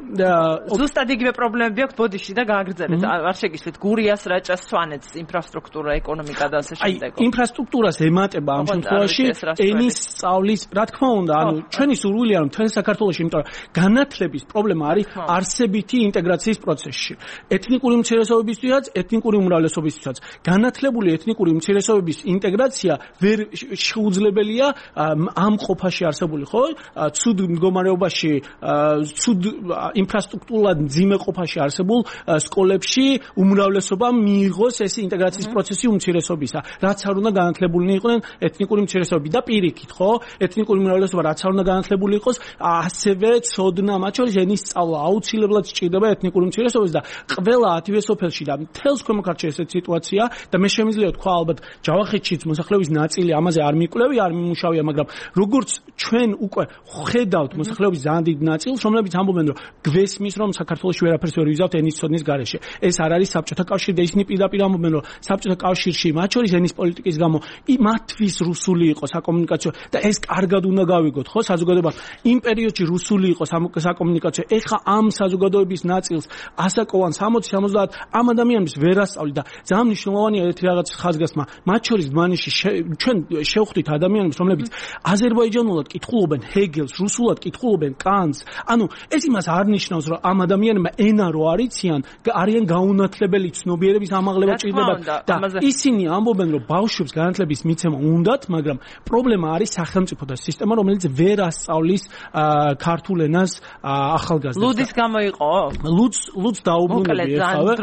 ზუსტად იგივე პრობლემები აქვს ბოდიში და გააგრძელეთ. არ შეგისლით გურიას, რაჭას, სვანეთს ინფრასტრუქტურა, ეკონომიკა და ასე შემდეგ. აი, ინფრასტრუქტურას ემატება ამ შემთხვევაში ენის სწავლის, რა თქმა უნდა, ანუ ჩვენი სურვილია რომ თქვენ საქართველოში, იმიტომ რომ განათლების პრობლემა არის არსებითი ინტეგრაციის პროცესში. ეთნიკური უმცირესობებისთვისაც, ეთნიკური უმრავლესობისთვისაც. განათლებული ეთნიკური უმცირესობების ინტეგრაცია ვერ შეუძლებელია ამ ყოფაში არსებული, ხო? ცუდ მდგომარეობაში, ცუდ ინფრასტრუქტურულად მძიმე ყოფაში არსებულ სკოლებში უმრავლესობამ მიიღოს ეს ინტეგრაციის პროცესი უმცირესობისა, რაც არ უნდა განათლებულნი იყვნენ ეთნიკური უმცირესობები და პირიქით, ხო? ეთნიკური უმრავლესობა რაც არ უნდა განათლებული იყოს, ასევე ცოდნა, მათ შორის ენის სწავლა აუცილებლად სჭირდება ეთნიკური უმცირესობებს და ყველა ათივე სოფელში და მთელს ქვემო ქართლში ესეთი სიტუაცია და მე შემიძლია თქვა, ალბათ ჯავახეთშიც მოსახლეობის ნაწილი ამაზე არ მიკვლევი, არ მიმუშავია, მაგრამ როგორც ჩვენ უკვე ხედავთ მოსახლეობის ძალიან დიდ ნაწილს, რომლებიც ამბობენ, რომ გვესმის, რომ საქართველოში ვერაფერს ვერ ვიზავთ ენის ცოდნის გარეშე. ეს არ არის საბჭოთა კავშირი და ისინი პირდაპირ ამბობენ, რომ საბჭოთა კავშირში, მათ შორის ენის პოლიტიკის გამო, მათთვის რუსული იყო საკომუნიკაციო და ეს კარგად უნდა გავიგოთ, ხო, საზოგადოება. იმ პერიოდში რუსული იყო საკომუნიკაციო. ეხლა ამ საზოგადოების ნაწილს ასაკოვან სამოცი სამოცდაათი ამ ადამიანებს ვერ ასწავლი და ძალიან მნიშვნელოვანია ერთი რაღაც ხაზგასმა. მათ შორის დმანისში ჩვენ შევხვდით ადამიანებს, რომლებიც აზერბაიჯანულად კითხულობენ ჰეგელს, რუსულად კითხულობენ კანტს. ანუ ეს იმას არ ნიშნავს, რომ ამ ადამიანებმა ენა რო არიციან, არიან გაუნათლებელი ცნობიერების ამაღლება ჭირდებათ და ისინი ამბობენ, რომ ბავშვებს განათლების მიცემა უნდათ, მაგრამ პრობლემა არის სახელმწიფო და სისტემა, რომელიც ვერ ასწავლის ქართულ ენას ახალგაზრდებს. ლუდის გამო იყო? ლუდს ლუდს დაუბრუნდები ეხავე.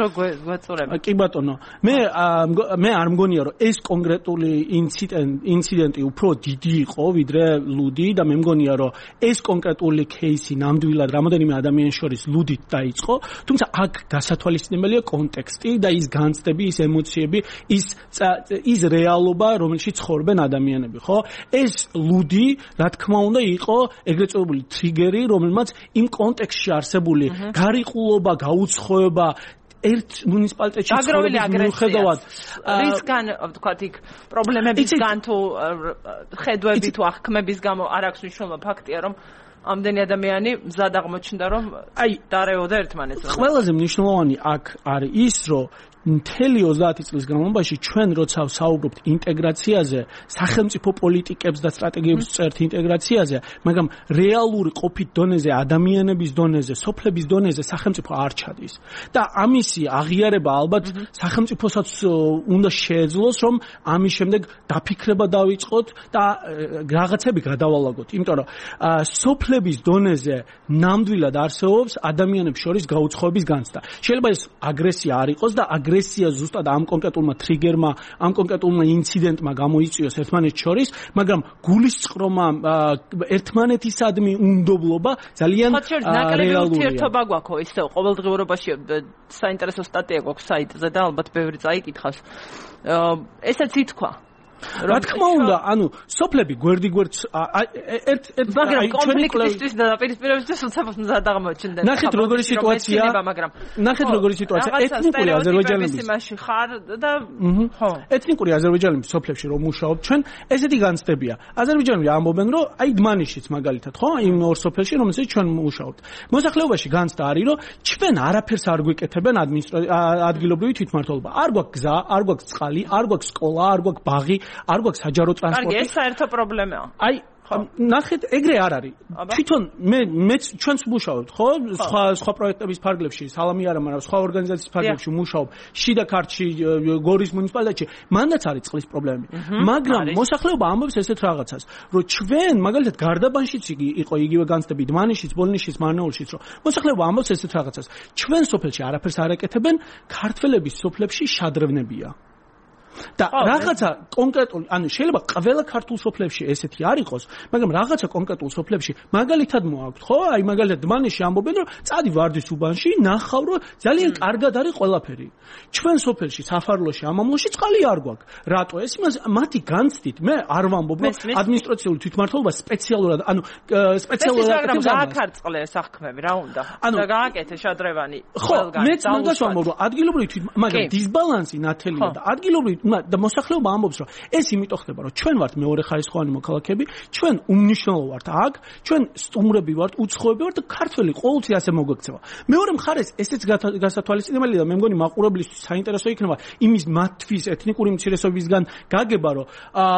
კი ბატონო, მე მე არ მგონია, რომ ეს კონკრეტული ინციდენტი უფრო დიდი იყო, ვიდრე ლუდი და მე მგონია, რომ ეს კონკრეტული кейსი ნამდვილად რამოდენიმე ადამიანის შორის ლუდით დაიწყო, თუმცა აქ გასათვალისწინებელია კონტექსტი და ის განცდები, ის ემოციები, ის ის რეალობა, რომელშიც ცხოვრობენ ადამიანები, ხო? ეს ლუდი, რა თქმა უნდა, იყო ეგრეთ წოდებული ტრიგერი, რომელმაც იმ კონტექსტში არსებული გარიყულობა, გაუცხოება ერთ მუნიციპალიტეტში ცხოვრების მიუხედავად რისგან ვთქვათ იქ პრობლემებისგან თუ ხედვები თუ აღქმების გამო არ აქვს მნიშვნელობა ფაქტია რომ ამდენი ადამიანი მზად აღმოჩნდა რომ აი დარეოდა ერთმანეთს. ყველაზე მნიშვნელოვანი აქ არის ის, რომ მთელი ოცდაათი წლის განმავლობაში ჩვენ როცა ვსაუბრობთ ინტეგრაციაზე, სახელმწიფო პოლიტიკებს და სტრატეგიებს წერთ ინტეგრაციაზე, მაგრამ რეალური ყოფით დონეზე, ადამიანების დონეზე, სოფლების დონეზე სახელმწიფო არ ჩადის. და ამისი აღიარება ალბათ სახელმწიფოსაც უნდა შეეძლოს, რომ ამის შემდეგ დაფიქრება დავიწყოთ და რაღაცები გადავალაგოთ. იმიტომ რომ სოფლების დონეზე ნამდვილად არსებობს ადამიანებს შორის გაუცხოების განცდა. შეიძლება ეს აგრესია არ იყოს და აგრესია ზუსტად ამ კონკრეტულმა ტრიგერმა, ამ კონკრეტულმა ინციდენტმა გამოიწვიოს ერთმანეთს შორის, მაგრამ გულისწყრომა ერთმანეთისადმი უნდობლობა ძალიან რეალურია. ურთიერთობა გვაქვს ისე ყოველდღიურობაში საინტერესო სტატია გვაქვს საიტზე და ალბათ ბევრი წაიკითხავს. ესეც ითქვა. რა თქმა უნდა, ანუ სოფლები გვერდიგვერდ ერთ ერთ მაგრამ კონფლიქტისთვის და დაპირისპირებისთვის უცებ მზად აღმოჩნდნენ. ნახეთ როგორი სიტუაცია, მაგრამ ნახეთ როგორი სიტუაცია ეთნიკური აზერბაიჯანების იმაში ხარ და ხო. ეთნიკური აზერბაიჯანების სოფლებში რომ მუშაობთ ჩვენ, ესეთი განცდებია. აზერბაიჯანელი ამბობენ, რომ აი დმანისშიც მაგალითად, ხო, იმ ორ სოფელში რომელსაც ჩვენ მუშაობთ. მოსახლეობაში განცდა არის, რომ ჩვენ არაფერს არ გვიკეთებენ ადგილობრივი თვითმმართველობა. არ გვაქვს გზა, არ გვაქვს წყალი, არ გვაქვს სკოლა, არ გვაქვს ბაღი, არ გვაქვს საჯარო ტრანსპორტი. კარგი, ეს საერთო პრობლემაა. აი, ნახეთ, ეგრე არ არის. თვითონ მე მეც ჩვენც მუშაობთ, ხო? სხვა სხვა პროექტების ფარგლებში, სალამი არა, მაგრამ სხვა ორგანიზაციის ფარგლებში მუშაობ. შიდა ქართლში, გორის მუნიციპალიტეტში, მანდაც არის წყლის პრობლემები. მაგრამ მოსახლეობა ამბობს ესეთ რაღაცას, რომ ჩვენ, მაგალითად, გარდაბანშიც იყო იგივე განცდები, დმანისშიც, ბოლნისშიც, მარნეულშიც, რომ მოსახლეობა ამბობს ესეთ რაღაცას. ჩვენ სოფელში არაფერს არ ეკეთებენ, ქართველების სოფლებში შადრევნებია. და რაღაცა კონკრეტული, ანუ შეიძლება ყველა ქართულ სოფლებში ესეთი არ იყოს, მაგრამ რაღაცა კონკრეტულ სოფლებში მაგალითად მოაქვთ, ხო? აი მაგალითად დმანისში ამბობენ, რომ წადი ვარდის უბანში, ნახავ, რომ ძალიან კარგად არის ყველაფერი. ჩვენ სოფელში, საფარლოში, ამამლოში წყალი არ გვაქვს. რატო? ეს იმას მათი განცდით, მე არ ვამბობ, რომ ადმინისტრაციული თვითმმართველობა სპეციალურად, ანუ სპეციალურად აკეთებს ამას. გააქარწყლე საქმეები, რა უნდა? და გააკეთე შადრევანი ყველგან. მეც მაგას ვამბობ, რომ ადგილობრივი თვითმმართველობა, მაგრამ დისბალანსი ნათელია და ადგილობრივი და მოსახლეობა ამბობს, რომ ეს იმიტომ ხდება, რომ ჩვენ ვართ მეორე ხარისხოვანი მოქალაქეები, ჩვენ უმნიშვნელო ვართ აქ, ჩვენ სტუმრები ვართ, უცხოები ვართ და ქართველი ყოველთვის ასე მოგვექცევა. მეორე მხარეს ესეც გასათვალისწინებელი და მე მგონი მაყურებლისთვის საინტერესო იქნება იმის მათთვის ეთნიკური უმცირესობისგან გაგება, რომ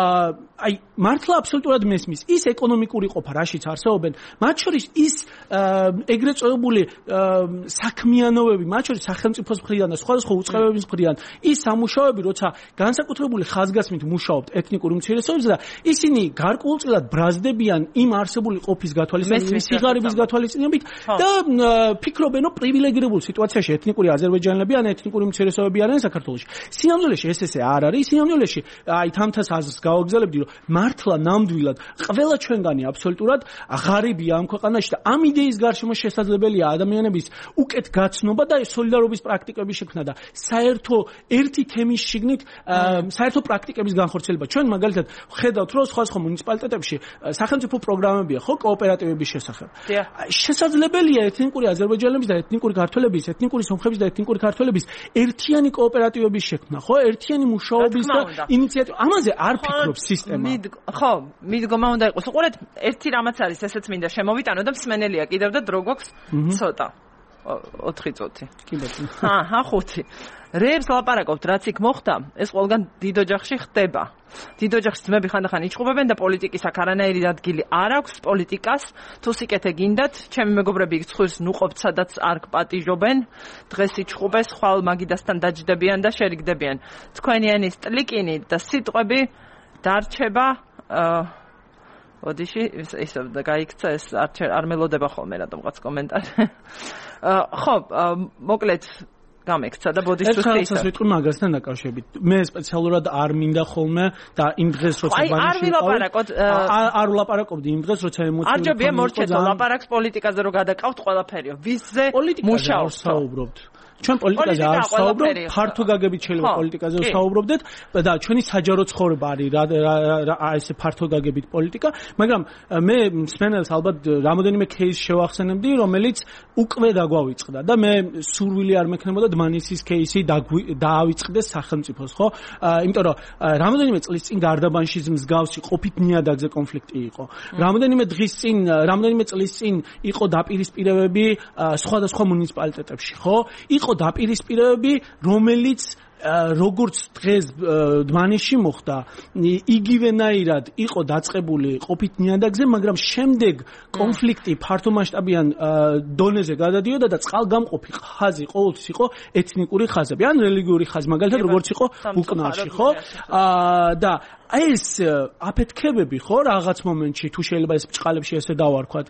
აი მართლა აბსოლუტურად მესმის ის ეკონომიკური ყოფა, რაშიც არსებობენ, მათ შორის ის ეგრეთ წოდებული საქმიანობები, მათ შორის სახელმწიფოს მხრიდან და სხვადასხვა უწყებების მხრიდან ის სამუშაოები, როცა განსაკუთრებული ხაზგასმით მუშაობთ ეთნიკურ უმცირესობებზე და ისინი გარკვეულწილად ბრაზდებიან იმ არსებული ყოფის გათვალისწინებით, სიღარიბის გათვალისწინებით და ფიქრობენ, რომ პრივილეგირებულ სიტუაციაში ეთნიკური აზერბაიჯანელები ან ეთნიკური უმცირესობები არიან საქართველოში. სინამდვილეში ეს ესე არ არის. სინამდვილეში აი თამთას აზრს გავაგზავნებდი, რომ მართლა ნამდვილად ყველა ჩვენგანი აბსოლუტურად ღარიბია ამ ქვეყანაში და ამ იდეის გარშემო შესაძლებელია ადამიანების უკეთ გაცნობა და სოლიდარობის პრაქტიკების შექმნა და საერთო ერთი თემის შიგნით საერთო პრაქტიკების განხორციელება. ჩვენ მაგალითად ხედავთ, რომ სხვა სხვა მუნიციპალიტეტებში სახელმწიფო პროგრამებია, ხო, კოოპერატივების შესახებ. შესაძლებელია ეთნიკური აზერბაიჯანელების და ეთნიკური ქართველების, ეთნიკური სომხების და ეთნიკური ქართველების ერთიანი კოოპერატივების შექმნა, ხო, ერთიანი მუშაობის და ინიციატივა. ამაზე არ ფიქრობს სისტემა. ხო, მიდგომა უნდა იყოს. უყურეთ, ერთი რამაც არის, ესეც მინდა შემოვიტანო და მსმენელია კიდევ და დრო გვაქვს ცოტა. ოთხი წუთი. კი ბატონო. აჰა, ხუთი. რეებს ლაპარაკობთ, რაც იქ მოხდა, ეს ყველგან დიდ ოჯახში ხდება. დიდ ოჯახში ძმები ხანდახან იჭყობებენ და პოლიტიკის აქ არანაირი ადგილი არ აქვს პოლიტიკას. თუ სიკეთე გინდათ, ჩემი მეგობრები იქ ცხვილს ნუყოფთ, სადაც არ გპატიჟობენ. დღეს იჭყობეს, ხვალ მაგიდასთან დაჯდებიან და შერიგდებიან. თქვენიანი სტლიკინი და სიტყვები დარჩება ოდიში ისე და გაიქცა ეს არ მელოდება ხოლმე რატომღაც კომენტარი. ხო, მოკლედ გამექცა და ბოდიშს ეს ვიტყვი მაგასთან დაკავშირებით. მე სპეციალურად არ მინდა ხოლმე და იმ დღეს როცა ბანიში არ ვილაპარაკოთ არ ვილაპარაკობდი იმ დღეს როცა ემოციური არ ჯობია მორჩეთო ლაპარაკს პოლიტიკაზე რო გადაკავთ ყველაფერიო ვისზე მუშაობთ საუბრობთ ჩვენ პოლიტიკაზე არ ვსაუბრობთ, ფართო გაგებით შეიძლება პოლიტიკაზე ვსაუბრობდეთ და ჩვენი საჯარო ცხოვრება არის რა ესე ფართო გაგებით პოლიტიკა, მაგრამ მე მსმენელს ალბათ რამოდენიმე кейს შევახსენებდი, რომელიც უკვე დაგვავიწყდა და მე სურვილი არ მექნებოდა დმანისის кейსი დაავიწყდეს სახელმწიფოს, ხო? იმიტომ რომ რამოდენიმე წლის წინ გარდაბანში მსგავსი ყოფით ნიადაგზე კონფლიქტი იყო. რამოდენიმე დღის წინ, რამოდენიმე წლის წინ იყო დაპირისპირებები სხვადასხვა მუნიციპალიტეტებში, ხო? იყო იყო დაპირისპირებები, რომელიც როგორც დღეს დმანისში მოხდა, იგივენაირად იყო დაწყებული ყოფით ნიადაგზე, მაგრამ შემდეგ კონფლიქტი ფართომასშტაბიან დონეზე გადადიოდა და წყალგამყოფი ხაზი ყოველთვის იყო ეთნიკური ხაზები, ან რელიგიური ხაზი, მაგალითად როგორც იყო უკნარში, ხო? და ეს აფეთქებები ხო რაღაც მომენტში თუ შეიძლება ეს ბჭყალებში ესე დავარქვათ,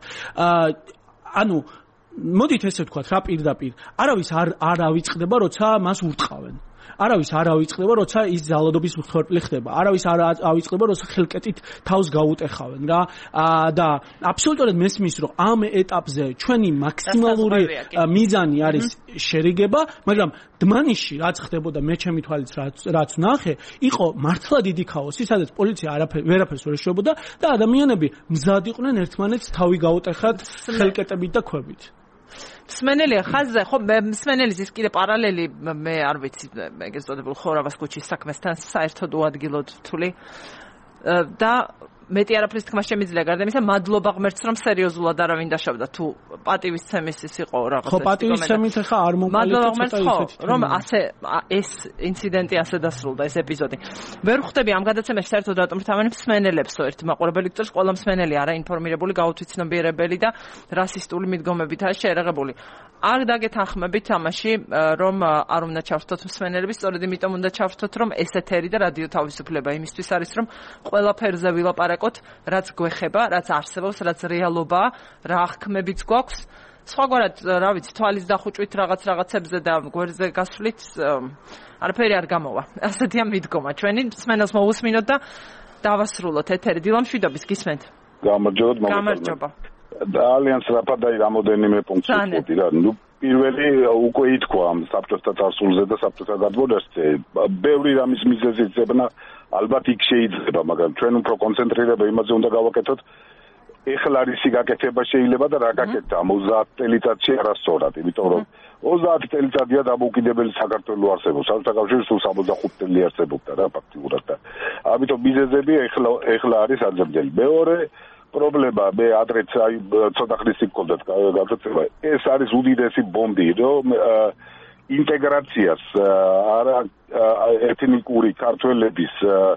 ანუ მოდით ესე ვთქვათ რა პირდაპირ, არავის არ არ ავიწყდება, როცა მას ურტყავენ. არავის არ ავიწყდება, როცა ის ზალადობის მსხვერპლი ხდება. არავის არ ავიწყდება, როცა ხელკეტით თავს გაუტეხავენ რა. და აბსოლუტურად მესმის, რომ ამ ეტაპზე ჩვენი მაქსიმალური მიზანი არის შერიგება, მაგრამ დმანისში რაც ხდებოდა მე ჩემი თვალით რაც ნახე, იყო მართლა დიდი ქაოსი, სადაც პოლიცია არაფერ ვერაფერს ვერ ეშობოდა და ადამიანები მზად იყვნენ ერთმანეთს თავი გაუტეხათ ხელკეტებით და ქვებით. მსმენელია ხაზზე, ხო, მსმენელის ის კიდე პარალელი მე არ ვიცი, ეგეც წოდებულ ხორავას ქუჩის საქმესთან საერთოდ უადგილოდ ვთვლი. და მეტი არაფრის თქმა შემიძლია გარდა იმისა, მადლობა ღმერთს, რომ სერიოზულად არავინ დაშავდა, თუ პატივისცემის ის იყო რაღაცა. ხო, პატივისცემით ხა არ მომყოლეთ ცოტა ისეთი. რომ ასე ეს ინციდენტი ასე დასრულდა, ეს ეპიზოდი. ვერ ხვდები ამ გადაცემაში საერთოდ რატომ თავიანთ მსმენელებსო ერთი მაყურებელი გწევს, ყველა მსმენელი არა ინფორმირებული, გაუთვითცნობიერებელი და რასისტული მიდგომებითაა შეერაღებული. არ დაგეთანხმებით ამაში, რომ არ უნდა ჩავრთოთ მსმენელები, სწორედ იმიტომ უნდა ჩავრთოთ, რომ ეს ეთერი და რადიო თავისუფლება იმისთვის არის, რომ ყველაფერზე ვილაპარაკოთ, რაც გვეხება, რაც არსებობს, რაც რეალობაა, რა აღქმებიც გვაქვს. სხვაგვარად, რა ვიცი, თვალის დახუჭვით რაღაც რაღაცებზე და გვერდზე გასვლით არაფერი არ გამოვა. ასეთია მიდგომა ჩვენი. მსმენელს მოусმინოთ და დავასრულოთ ეთერი. დილამ შვიდობის გისმენთ. გამარჯობათ, გამარჯობა. ძალიან სწრაფადაა რამოდენიმე პუნქტი ვთქვი რა. ნუ პირველი უკვე ითქვა ამ საბჭოთა წარსულზე და საბჭოთა გადმონაშთზე. ბევრი რამის მიზეზი ძებნა ალბათ იქ შეიძლება, მაგრამ ჩვენ უფრო კონცენტრირება იმაზე უნდა გავაკეთოთ. ეხლა რისი გაკეთება შეიძლება და რა გაკეთდა ოცდაათ წელიწადში არასწორად, იმიტომ რომ ოცდაათი წელიწადია დამოუკიდებელი საქართველო არსებობს, საბჭოთა კავშირი სულ სამოცდახუთ წელი არსებობდა რა ფაქტიურად და ამიტომ მიზეზები ეხლა ეხლა არის აძებდელი. მეორე პრობლემა მე ადრეც აი ცოტა ხნის იქონდათ გადაცემა, ეს არის უდიდესი ბომბი, რომ ინტეგრაციას არა ეთნიკური ქართველების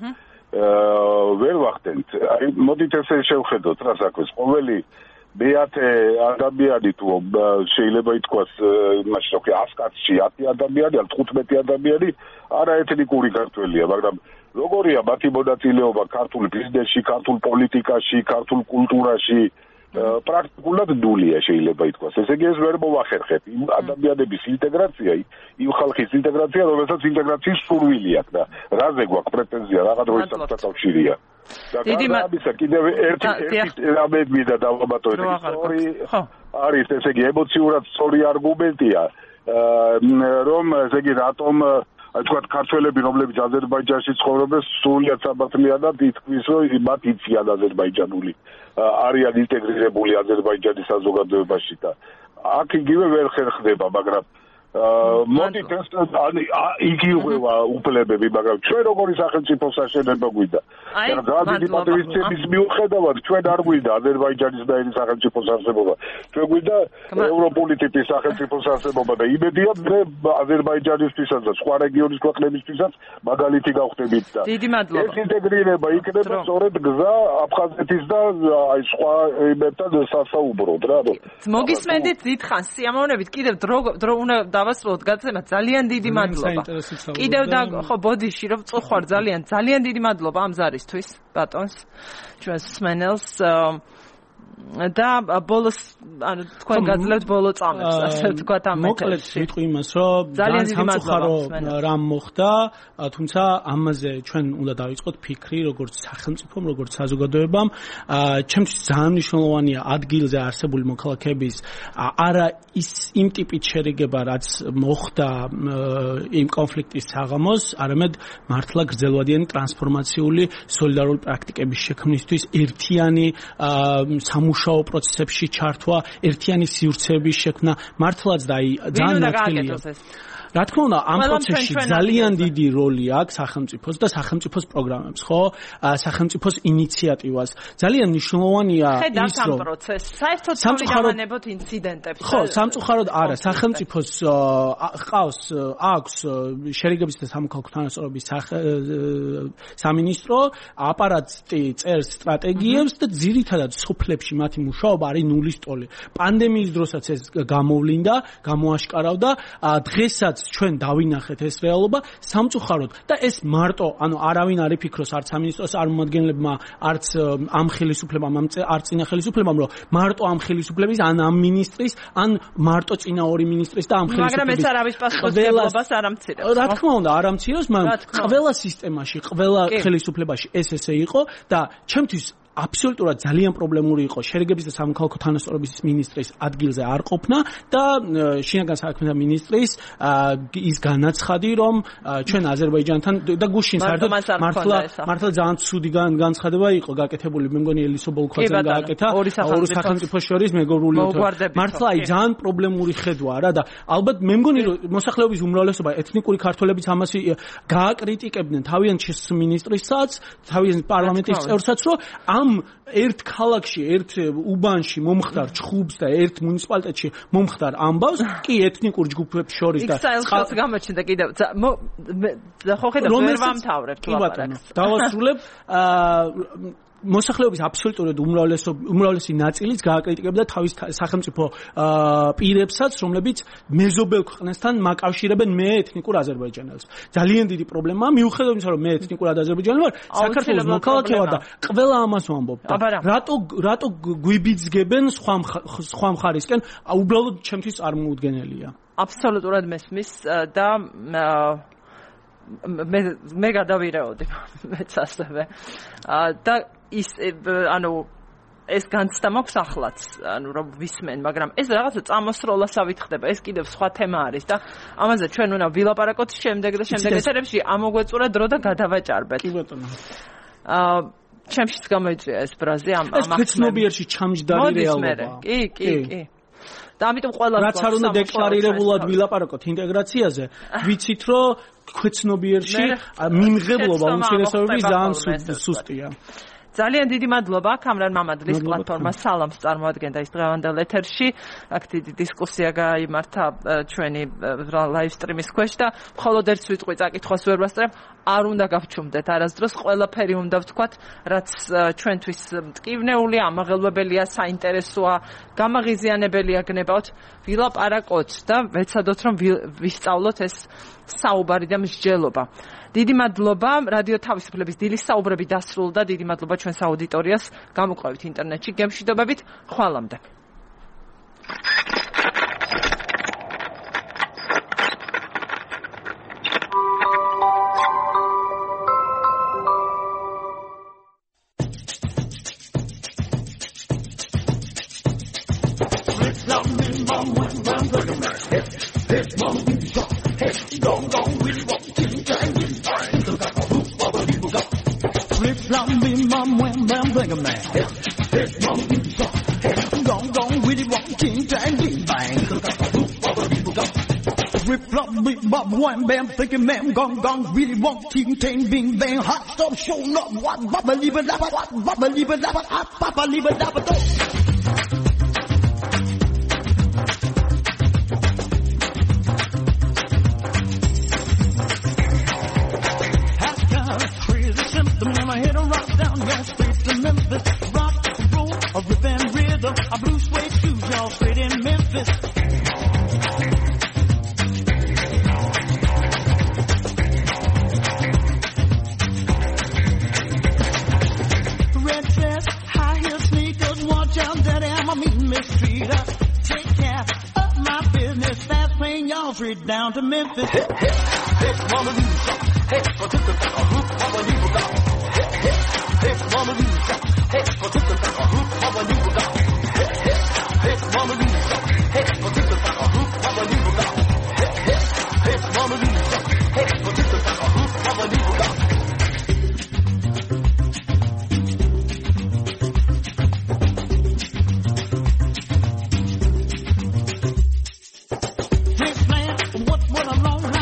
ვერ ვახდენთ. აი მოდით ესე შევხედოთ რა საქმეს. ყოველი მეათე ადამიანი თუ შეიძლება ითქვას იმაში რომ ას კაცში ათი ადამიანი, თხუთმეტი ადამიანი არაეთნიკური ქართველია, მაგრამ როგორია მათი მონაწილეობა ქართულ ბიზნესში, ქართულ პოლიტიკაში, ქართულ კულტურაში პრაქტიკულად ნულია შეიძლება ითქვას. ესე იგი ეს ვერ მოვახერხეთ. იმ ადამიანების ინტეგრაცია, იმ ხალხის ინტეგრაცია, რომელსაც ინტეგრაციის სურვილი აქვს და რაზე გვაქვს პრეტენზია, რაღა დროის საბჭოთა კავშირია. დიდი მადლობა. კიდევ ერთი ერთი რამე მინდა დავამატო ეს ისტორი არის, ესე იგი ემოციურად სწორი არგუმენტია, რომ ესე იგი რატომ აი თქვათ ქართველები, რომლებიც აზერბაიჯანში ცხოვრობენ, სრულიად საბათლიანად ითქვის, რომ მათ იციან აზერბაიჯანული, არიან ინტეგრირებული აზერბაიჯანის საზოგადოებაში და აქ იგივე ვერ ხერხდება, მაგრამ მოდით ეს იგივე უფლებები, მაგრამ ჩვენ როგორი სახელმწიფო საშენება გვინდა? ძალიან დიდი პატივისცემის მიუხედავად ჩვენ არ გვინდა აზერბაიჯანის ნაირი სახელმწიფოს არსებობა. ჩვენ გვინდა ევროპული ტიპის სახელმწიფოს არსებობა და იმედია მე აზერბაიჯანისთვისაც და სხვა რეგიონის ქვეყნებისთვისაც მაგალითი გავხდებით და დიდი მადლობა. ეს ინტეგრირება იქნება სწორედ გზა აფხაზეთის და აი სხვა იმებთან სასაუბროდ რა. მოგისმენდით დიდხანს სიამოვნებით კიდევ დრო დრო უნდა დავასრულოთ გადაცემა. ძალიან დიდი მადლობა. კიდევ და ხო ბოდიში რომ წუხვარ ძალიან ძალიან დიდი მადლობა ამ ზარისთვის ბატონს ჩვენს მსმენელს და ბოლოს ანუ თქვენ გაძლევთ ბოლო წამებს ასე ვთქვათ ამ მოკლედ ვიტყვი იმას რომ ძალიან სამწუხარო რამ მოხდა, თუმცა ამაზე ჩვენ უნდა დავიწყოთ ფიქრი როგორც სახელმწიფომ, როგორც საზოგადოებამ. ჩემთვის ძალიან მნიშვნელოვანია ადგილზე არსებული მოქალაქეების არა ის იმ ტიპით შერიგება, რაც მოხდა იმ კონფლიქტის საღამოს, არამედ მართლა გრძელვადიანი ტრანსფორმაციული სოლიდარული პრაქტიკების შექმნისთვის ერთიანი სამუშაო პროცესებში ჩართვა, ერთიანი სივრცეების შექმნა, მართლაც და აი ძალიან ნათელია. რა თქმა უნდა, ამ პროცესში ძალიან დიდი როლი აქვს სახელმწიფოს და სახელმწიფოს პროგრამებს, ხო? სახელმწიფოს ინიციატივას. ძალიან მნიშვნელოვანია ის, რომ პროცესს საერთოდ დავანებოთ ინციდენტებს. ხო, სამწუხაროდ არა, სახელმწიფოს ყავს აქვს შერიგების და სამოქალაქო თანასწორობის სამინისტრო, აპარატი წერს სტრატეგიებს და ძირითადად სოფლებში მათი მუშაობა არის ნულის ტოლი. პანდემიის დროსაც ეს გამოვლინდა, გამოაშკარავდა, დღესაც ჩვენ დავინახეთ ეს რეალობა სამწუხაროდ და ეს მარტო, ანუ არავინ არ იფიქროს არც სამინისტროს წარმომადგენლებმა, არც ამ ხელისუფლებამ, არც წინა ხელისუფლებამ, რომ მარტო ამ ხელისუფლების ან ამ მინისტრის, ან მარტო წინა ორი მინისტრის და ამ ხელისუფლების. მაგრამ ეს არავის პასუხისმგებლობას არ ამცირებს. რა თქმა უნდა, არ ამცირებს, მაგრამ ყველა სისტემაში, ყველა ხელისუფლებაში ეს ესე იყო და ჩემთვის აბსოლუტურად ძალიან პრობლემური იყო შერიგების და სამოქალაქო თანასწორობის მინისტრის ადგილზე არ ყოფნა და შინაგან საქმეთა მინისტრის ის განაცხადი, რომ ჩვენ აზერბაიჯანთან და გუშინ საერთოდ მართლა მართლა ძალიან ცუდი განცხადება იყო გაკეთებული, მე მგონი ელისო ბოლქვაძემ გააკეთა ორი სახელმწიფოს შორის მეგობრული ურთიერთობები. მართლა აი ძალიან პრობლემური ხედვაა რა და ალბათ მე მგონი რომ მოსახლეობის უმრავლესობა ეთნიკური ქართველებიც ამას გააკრიტიკებდნენ თავიანთ მინისტრისაც, თავიანთ პარლამენტის წევრსაც, რომ ამ ერთ ქალაქში, ერთ უბანში მომხდარ ჩხუბს და ერთ მუნიციპალიტეტში მომხდარ ამბავს, კი ეთნიკურ ჯგუფებს შორის და ხალხს გამოჩნდა კიდევ ხო ხედავ ვერ ვამთავრებთ ლაპარაკს. დავასრულებ მოსახლეობის აბსოლუტურად უმრავლესი ნაწილიც გააკრიტიკებდა თავის სახელმწიფო პირებსაც, რომლებიც მეზობელ ქვეყნებთან მაკავშირებენ მე ეთნიკურ აზერბაიჯანელს. ძალიან დიდი პრობლემაა, მიუხედავად იმისა, რომ მე ეთნიკურ აზერბაიჯანელი ვარ, საქართველოს მოქალაქე ვარ და ყველა ამას ვამბობ. რატო რატო გვიბიძგებენ სხვა სხვა მხარისკენ, უბრალოდ ჩემთვის წარმოუდგენელია. აბსოლუტურად მესმის და მე მე გადავირეოდი მეც ასევე და ის ანუ ეს განცდა მაქვს ახლაც ანუ რომ ვისმენ, მაგრამ ეს რაღაცა წამოსროლასავით ხდება, ეს კიდევ სხვა თემა არის და ამაზე ჩვენ უნდა ვილაპარაკოთ შემდეგ და შემდეგ ეთერებში ამოგვეწურა დრო და გადავაჭარბეთ. კი ბატონო. აა ჩემშიც გამოიწვია ეს ბრაზი ამ ამ ახლა ცნობიერში ჩამჯდარი რეალობა. კი, კი, კი. და ამიტომ ყველა რაც არ უნდა დეკლარირებულად ვილაპარაკოთ ინტეგრაციაზე, ვიცით რომ ქვეცნობიერში მიმღებლობა უმცირესობების ძალიან სუსტია. ძალიან დიდი მადლობა კამრან მამადლის პლატფორმას სალამს წარმოადგენდა ის დღევანდელ ეთერში. აქ დიდი დისკუსია გაიმართა ჩვენი ლაივ სტრიმის ქვეშ და მხოლოდ ერთ სიტყვით აკითხვას ვერ ვასწრებ, არ უნდა გავჩუმდეთ არასდროს, ყველაფერი უნდა ვთქვათ, რაც ჩვენთვის მტკივნეული, ამაღელვებელია, საინტერესოა, გამაღიზიანებელია გნებავთ, ვილაპარაკოთ და ვეცადოთ რომ ვისწავლოთ ეს საუბარი და მსჯელობა. დიდი მადლობა რადიო თავისუფლების დილის საუბრები დასრულდა. დიდი მადლობა ჩვენს აუდიტორიას. გამოყვებით ინტერნეტში გემშვიდობებით. ხვალამდე. Wham bam thinking man gong gong really want ting ting bing bang hot stuff showing up what bubba leave it what bubba leave it what papa leave it up crazy symptom when I hit a rock down your street to Memphis rock roll a rip and rhythm a blue suede shoes y'all straight in Memphis. Street down to Memphis. Hey, hey, hey, mama, hey, for took the hoop, mama, you go. Hey, hey, hey, mama, hey, for took the hoop, mama, you go. Hey, hey, hey, mama, hey, for took the hoop, mama, you go. Hey, hey, hey, mama, hey, for took the hoop, mama, you go. What a long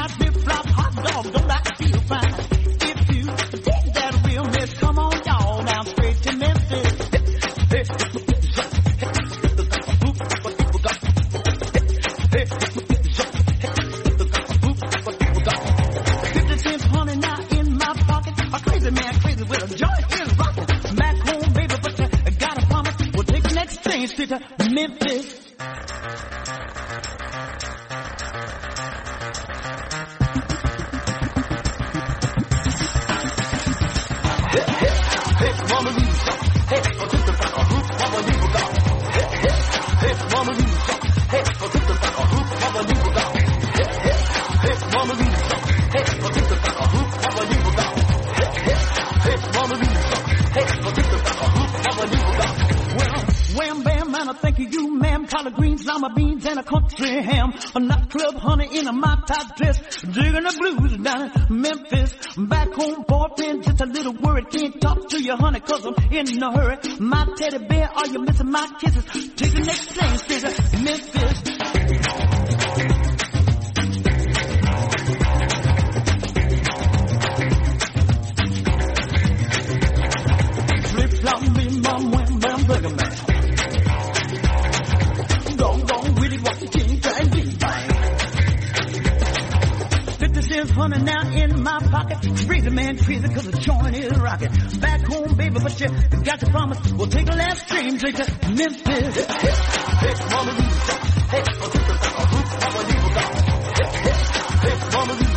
straight to Memphis. Hey, hey, hey, Mona Lisa. Hey, for just the back of hoop, Mama Lisa down. Hey, hey, hey, Mona Lisa. Hey, for just the back of hoop, Mama Lisa down. Hey, hey, hey, Mona Lisa. Hey, for just the back of hoop, Mama Lisa down. Hey, hey, hey, Mona Lisa. Hey, for just the back of hoop, Mama Lisa down. Well, wham bam, man, I think of you, ma'am. Collard greens, lima beans, and a country ham. A nightclub honey in a my top dress, digging the blues down in Memphis. Back home, boyfriend, just a little worried. Can't talk to you, honey, cause I'm in a hurry. My teddy bear, are you missing my kisses? Take the next thing, straight to Memphis. Flip-flop, me, mom, wham, bam, bugger, man. Gone, gone, with it, walk the king, try and be bang. fifty cents, honey, now in my pocket. Crazy man, crazy, cause the joint is rocking. Back home, baby, but you got to promise. We'll take the last train straight to Memphis. Hey, hey, hey, Mama Lisa. Hey, I'll take the back of hoop, Mama Lisa down. Hey, hey, hey, Mama Lisa.